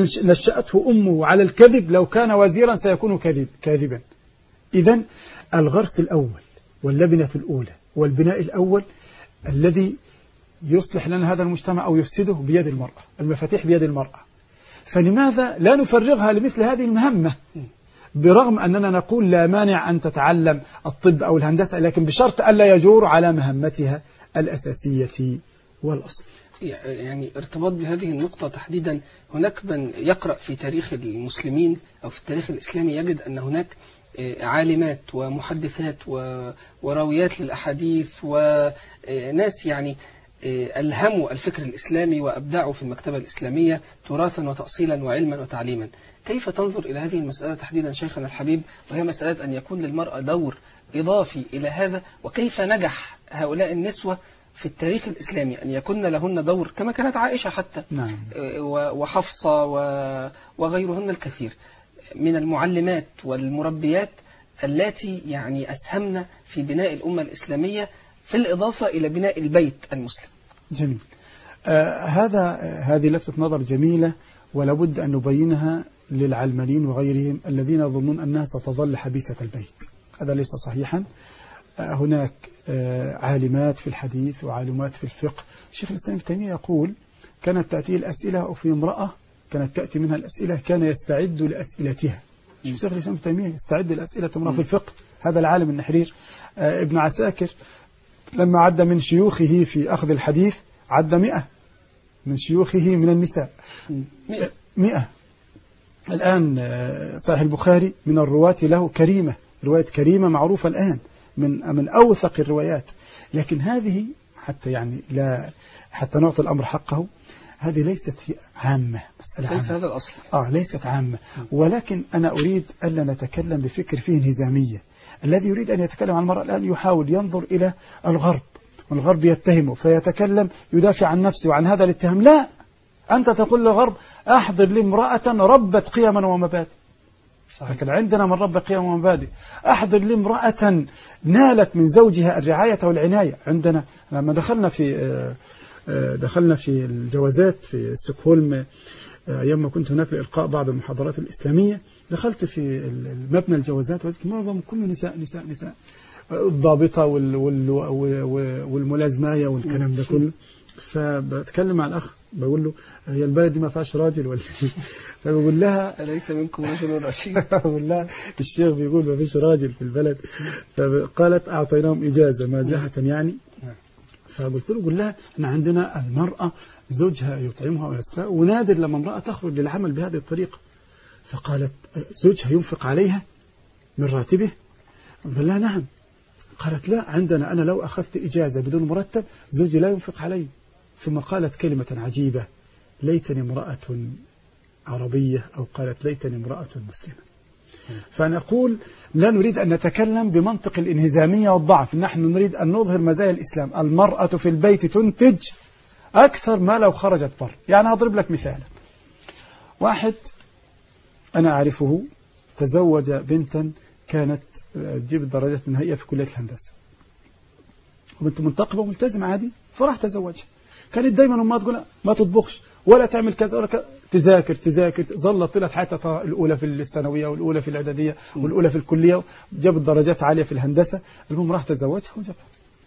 نشأته أمه على الكذب لو كان وزيرا سيكون كاذب كاذبا. إذن الغرس الأول واللبنة الأولى والبناء الأول الذي يصلح لنا هذا المجتمع أو يفسده بيد المرأة، المفاتيح بيد المرأة. فلماذا لا نفرغها لمثل هذه المهمة؟ برغم أننا نقول لا مانع أن تتعلم الطب أو الهندسة، لكن بشرط ألا يجور على مهمتها الأساسية والأصل. يعني ارتباط بهذه النقطة تحديدا، هناك من يقرأ في تاريخ المسلمين أو في التاريخ الإسلامي يجد أن هناك عالمات ومحدثات وراويات للأحاديث وناس يعني ألهموا الفكر الإسلامي وأبدعوا في المكتبة الإسلامية تراثا وتأصيلا وعلما وتعليما. كيف تنظر إلى هذه المسألة تحديدا شيخنا الحبيب، وهي مسألة أن يكون للمرأة دور إضافي إلى هذا، وكيف نجح هؤلاء النسوة في التاريخ الإسلامي أن يكون لهن دور كما كانت عائشة حتى نعم. وحفصة وغيرهن الكثير من المعلمات والمربيات التي يعني أسهمن في بناء الأمة الإسلامية في الإضافة إلى بناء البيت المسلم. جميل. آه هذا هذه لفتة نظر جميلة، ولابد أن نبينها للعلمانيين وغيرهم الذين يظنون أنها ستظل حبيسة البيت. هذا ليس صحيحا. آه هناك آه عالمات في الحديث وعالمات في الفقه. الشيخ الإسلام ابن تيمية يقول كانت تأتي الأسئلة أو في امرأة كانت تأتي منها الأسئلة كان يستعد لأسئلتها. الشيخ الإسلام ابن تيمية يستعد لأسئلة امرأة في الفقه. هذا العالم النحرير. آه ابن عساكر لما عد من شيوخه في أخذ الحديث عد مئة من شيوخه من النساء. مئة, مئة. الآن صحيح البخاري من الرواة له كريمة، رواية كريمة معروفة الآن من من أوثق الروايات. لكن هذه حتى يعني لا حتى نعطي الأمر حقه، هذه ليست عامة، مسألة ليس عامة. هذا الأصل. آه ليست عامة. ولكن أنا أريد ألا نتكلم بفكر فيه انهزامية. الذي يريد أن يتكلم عن المرأة الآن يحاول ينظر إلى الغرب، والغرب يتهمه فيتكلم يدافع عن نفسه وعن هذا الاتهام. لا، أنت تقول للغرب أحضر لي امرأة ربت قيما ومبادئ. لكن عندنا من رب قيم ومبادئ. أحضر لي امرأة نالت من زوجها الرعاية والعناية. عندنا لما دخلنا في دخلنا في الجوازات في ستوكهولم أيام ما كنت هناك لإلقاء بعض المحاضرات الإسلامية، دخلت في المبنى الجوازات وجدت معظم كله نساء نساء نساء الضابطة وال وال والملازماية والكلام ده كله. فبتكلم مع الأخ بقول له هي البلد دي ما فيهاش راجل ولا؟ فبقول لها أليس منكم رجل رشيد؟ بقول لها الشيخ بيقول ما فيش راجل في البلد. فقالت أعطيناهم إجازة مازحة يعني. فقلت له قل لها احنا عندنا المرأة زوجها يطعمها ويسقيها، ونادر لما امرأة تخرج للعمل بهذه الطريقة. فقالت زوجها ينفق عليها من راتبه؟ قلت لها نعم. قالت لا، عندنا أنا لو أخذت إجازة بدون مرتب زوجي لا ينفق علي. ثم قالت كلمة عجيبة، ليتني امرأة عربية، أو قالت ليتني امرأة مسلمة. فنقول لا نريد أن نتكلم بمنطق الانهزامية والضعف، نحن نريد أن نظهر مزايا الإسلام. المرأة في البيت تنتج أكثر ما لو خرجت بر. يعني أضرب لك مثال. واحد أنا أعرفه تزوج بنتا كانت تجيب الدرجات النهائية في كلية الهندسة، وبنت منتقبة وملتزمة عادي، فراح تزوجها. كانت دايما أمها تقول ما تطبخش ولا تعمل كذا ولا كذا، تذاكر تذاكر ظلت طلعت حياتها الأولى في الثانوية والأولى في الإعدادية والأولى في الكلية، جابت درجات عالية في الهندسة. المهم راح تزوجها وجابها.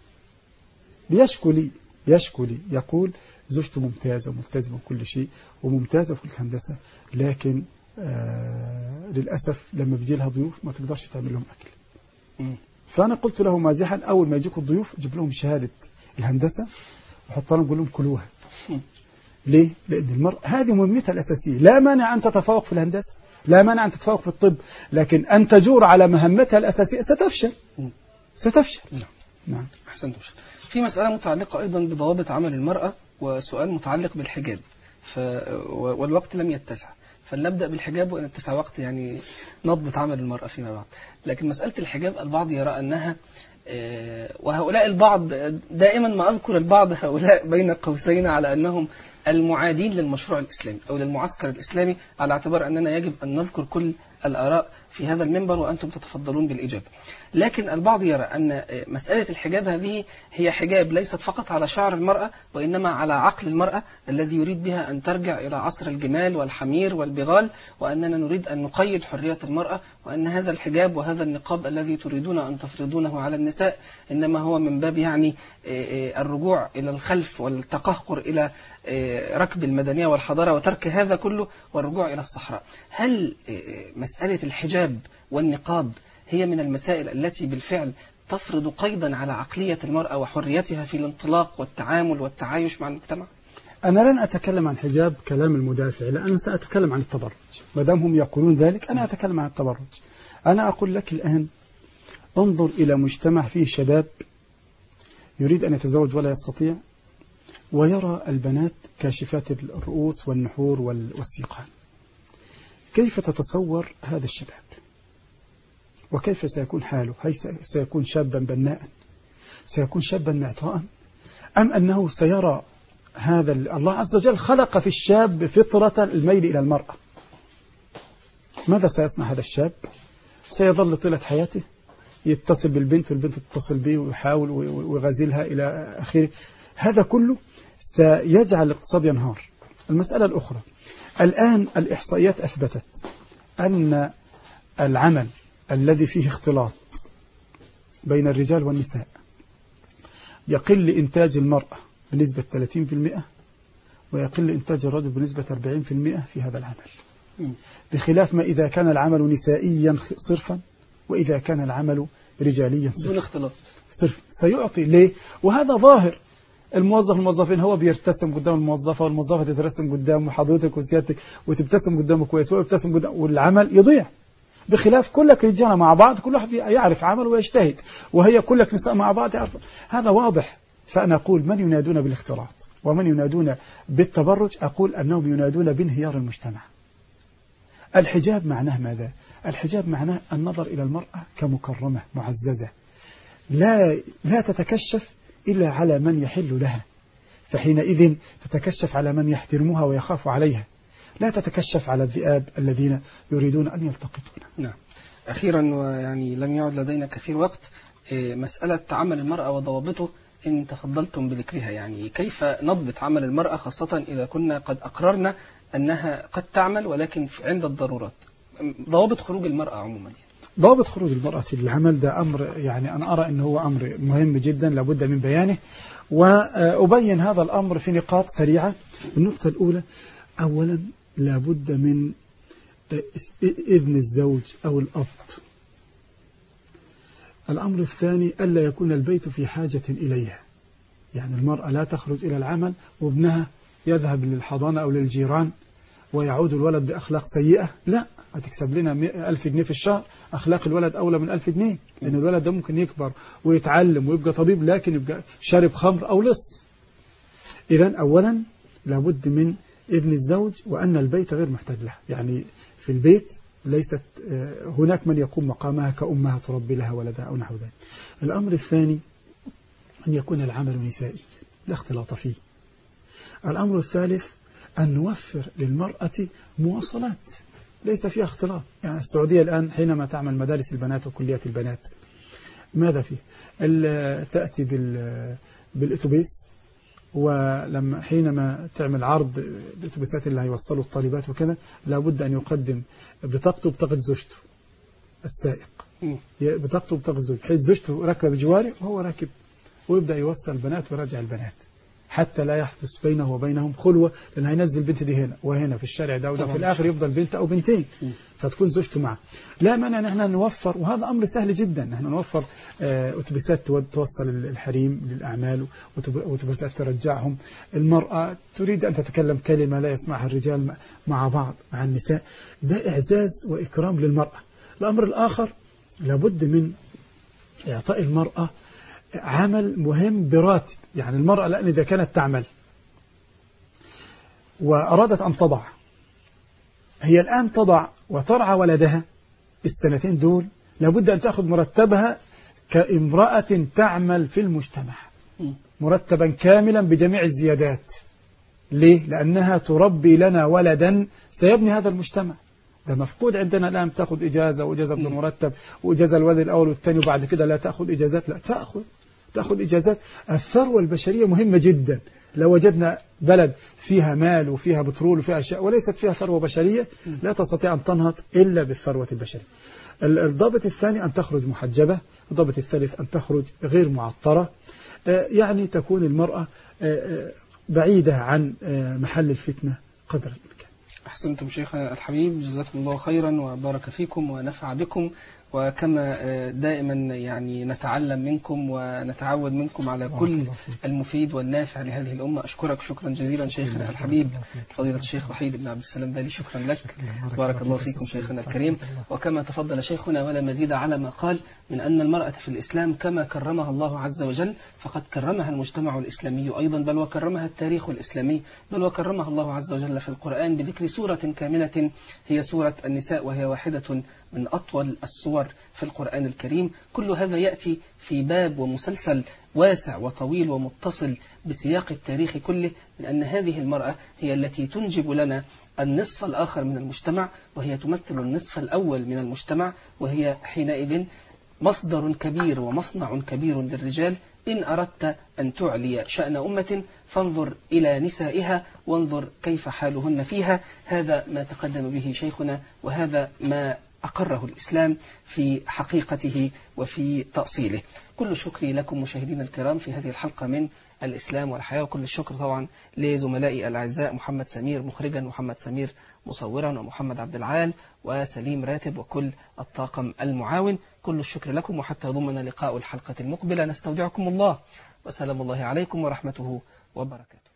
بيشكو لي يشكو لي يقول زوجته ممتازة وملتزمة وكل شيء وممتازة في الهندسة، لكن آه للأسف لما بيجي لها ضيوف ما تقدرش تعمل لهم أكل. م. فأنا قلت له مازحا أول ما يجيكوا الضيوف جيب لهم شهادة الهندسة وحط لهم قول لهم كلوها. م. ليه؟ لأن المرأة هذه مهمتها الأساسية. لا مانع أن تتفوق في الهندسة، لا مانع أن تتفوق في الطب، لكن أن تجور على مهمتها الأساسية ستفشل ستفشل نعم. نعم. أحسنت. في مسألة متعلقة أيضا بضوابط عمل المرأة، وسؤال متعلق بالحجاب، ف... والوقت لم يتسع، فلنبدأ بالحجاب وإن اتسع وقت يعني نضبط عمل المرأة فيما بعد. لكن مسألة الحجاب البعض يرى أنها، وهؤلاء البعض دائما ما أذكر البعض هؤلاء بين قوسين على أنهم المعادين للمشروع الإسلامي أو للمعسكر الإسلامي، على اعتبار أننا يجب أن نذكر كل الآراء في هذا المنبر وأنتم تتفضلون بالإجابة. لكن البعض يرى أن مسألة الحجاب هذه هي حجاب ليست فقط على شعر المرأة، وإنما على عقل المرأة الذي يريد بها أن ترجع إلى عصر الجمال والحمير والبغال، وأننا نريد أن نقيد حرية المرأة، وأن هذا الحجاب وهذا النقاب الذي تريدون أن تفرضونه على النساء إنما هو من باب يعني الرجوع إلى الخلف والتقهقر إلى ركب المدنية والحضارة وترك هذا كله والرجوع إلى الصحراء. هل مسألة الحجاب والنقاب هي من المسائل التي بالفعل تفرض قيدا على عقلية المرأة وحريتها في الانطلاق والتعامل والتعايش مع المجتمع؟ أنا لن أتكلم عن حجاب كلام المدافع، لأن سأتكلم عن التبرج. ما دام هم يقولون ذلك أنا أتكلم عن التبرج. أنا أقول لك الآن انظر إلى مجتمع فيه شباب يريد أن يتزوج ولا يستطيع، ويرى البنات كاشفات الرؤوس والنحور والسيقان. كيف تتصور هذا الشباب؟ وكيف سيكون حاله؟ هل سيكون شابا بناء؟ سيكون شابا معطاء؟ أم أنه سيرى هذا الله عز وجل خلق في الشاب فطرة الميل إلى المرأة؟ ماذا سيصنع هذا الشاب؟ سيظل طيلة حياته يتصل بالبنت والبنت تتصل به ويحاول ويغازلها إلى آخره. هذا كله سيجعل الاقتصاد ينهار. المسألة الأخرى، الآن الإحصائيات أثبتت أن العمل الذي فيه اختلاط بين الرجال والنساء يقل إنتاج المرأة بنسبة ثلاثين بالمئة ويقل إنتاج الرجل بنسبة أربعين بالمئة في هذا العمل، بخلاف ما إذا كان العمل نسائيا صرفا وإذا كان العمل رجاليا صرفا. دون اختلاط صرف سيعطي ليه؟ وهذا ظاهر. الموظف الموظفين هو بيرتسم قدام الموظفة والموظفة تترسم قدام حضرتك وسيادتك وتبتسم قدامه كويس ويبتسم قدام، والعمل يضيع. بخلاف كلك رجال مع بعض كل واحد يعرف عمله ويجتهد، وهي كلك نساء مع بعض يعرف. هذا واضح. فأنا أقول من ينادون بالاختلاط ومن ينادون بالتبرج أقول أنهم ينادون بانهيار المجتمع. الحجاب معناه ماذا؟ الحجاب معناه النظر إلى المرأة كمكرمة معززة، لا لا تتكشف إلا على من يحل لها، فحينئذ تتكشف على من يحترمها ويخاف عليها، لا تتكشف على الذئاب الذين يريدون أن يلتقطون. نعم. أخيرا ويعني لم يعد لدينا كثير وقت، مسألة عمل المرأة وضوابطه إن تفضلتم بذكرها، يعني كيف نضبط عمل المرأة خاصة إذا كنا قد أقررنا أنها قد تعمل ولكن عند الضرورات. ضوابط خروج المرأة عموما. ضوابط خروج المرأة للعمل ده أمر يعني أنا أرى أنه هو أمر مهم جدا لابد من بيانه، وأبين هذا الأمر في نقاط سريعة. النقطة الأولى، أولا لابد من إذن الزوج أو الأب. الأمر الثاني ألا يكون البيت في حاجة إليها، يعني المرأة لا تخرج إلى العمل وابنها يذهب للحضانة أو للجيران ويعود الولد بأخلاق سيئة. لا، هتكسب لنا ألف جنيه في الشهر، أخلاق الولد أولى من ألف جنيه، لأن الولد ده ممكن يكبر ويتعلم ويبقى طبيب لكن يبقى شارب خمر أو لص. إذن أولا لابد من إذن الزوج وأن البيت غير محتاج له، يعني في البيت ليست هناك من يقوم مقامها كأمها تربي لها ولدها أو نحو ذلك. الأمر الثاني أن يكون العمل نسائي لا اختلاط فيه. الأمر الثالث أن نوفر للمرأة مواصلات ليس فيها اختلاط. يعني السعودية الآن حينما تعمل مدارس البنات وكليات البنات ماذا فيه؟ تأتي بالأتوبيس، ولما حينما تعمل عرض الأتوبيسات اللي هيوصلوا الطالبات وكذا لابد أن يقدم بطاقته بطاقة زوجته السائق، بطاقته بطاقة زوجته، بحيث زوجته راكبة بجواره وهو راكب، ويبدأ يوصل البنات ويرجع البنات. حتى لا يحدث بينه وبينهم خلوة، لأن هينزل بنت دي هنا وهنا في الشارع ده وده، في الآخر يفضل بنت أو بنتين فتكون زوجته معه. لا مانع ان احنا نوفر، وهذا أمر سهل جدا، نحن نوفر أتوبيسات توصل الحريم للأعمال وأتوبيسات ترجعهم. المرأة تريد أن تتكلم كلمة لا يسمعها الرجال مع بعض مع النساء، ده إعزاز وإكرام للمرأة. الأمر الآخر لابد من إعطاء المرأة عمل مهم براتب، يعني المرأة لأن إذا كانت تعمل وأرادت أن تضع، هي الآن تضع وترعى ولدها السنتين دول، لابد أن تأخذ مرتبها كامرأة تعمل في المجتمع، مرتبا كاملا بجميع الزيادات. ليه؟ لأنها تربي لنا ولدا سيبني هذا المجتمع. ده مفقود عندنا الآن، تأخذ إجازة وإجازة بدون مرتب وإجازة الولد الأول والثاني وبعد كده لا تأخذ إجازات. لا، تأخذ تأخذ إجازات. الثروة البشرية مهمة جدا. لو وجدنا بلد فيها مال وفيها بترول وفيها أشياء وليست فيها ثروة بشرية لا تستطيع أن تنهض إلا بالثروة البشرية. الضابط الثاني أن تخرج محجبة. الضابط الثالث أن تخرج غير معطرة، يعني تكون المرأة بعيدة عن محل الفتنة قدر الإمكان. أحسنتم شيخنا الحبيب، جزاكم الله خيرا وبارك فيكم ونفع بكم، وكما دائما يعني نتعلم منكم ونتعود منكم على كل المفيد والنافع لهذه الأمة. أشكرك شكرا جزيلا شيخنا الحبيب فضيلة الشيخ وحيد بن عبد السلام بالي، شكرا لك، بارك الله فيكم شيخنا الكريم. وكما تفضل شيخنا ولا مزيد على ما قال من أن المرأة في الإسلام كما كرمها الله عز وجل فقد كرمها المجتمع الإسلامي أيضا، بل وكرمها التاريخ الإسلامي، بل وكرمها الله عز وجل في القرآن بذكر سورة كاملة هي سورة النساء، وهي واحدة من أطول السور في القرآن الكريم. كل هذا يأتي في باب ومسلسل واسع وطويل ومتصل بسياق التاريخ كله، لأن هذه المرأة هي التي تنجب لنا النصف الآخر من المجتمع، وهي تمثل النصف الأول من المجتمع، وهي حينئذ مصدر كبير ومصنع كبير للرجال. إن أردت أن تعلي شأن أمة فانظر إلى نسائها وانظر كيف حالهن فيها. هذا ما تقدم به شيخنا، وهذا ما أقره الإسلام في حقيقته وفي تأصيله. كل شكري لكم مشاهدينا الكرام في هذه الحلقة من الإسلام والحياة، وكل الشكر طبعا لزملائي الأعزاء محمد سمير مخرجا، محمد سمير مصورا، ومحمد عبد العال وسليم راتب وكل الطاقم المعاون. كل الشكر لكم، وحتى يضمنا لقاء الحلقة المقبلة نستودعكم الله، وسلام الله عليكم ورحمته وبركاته.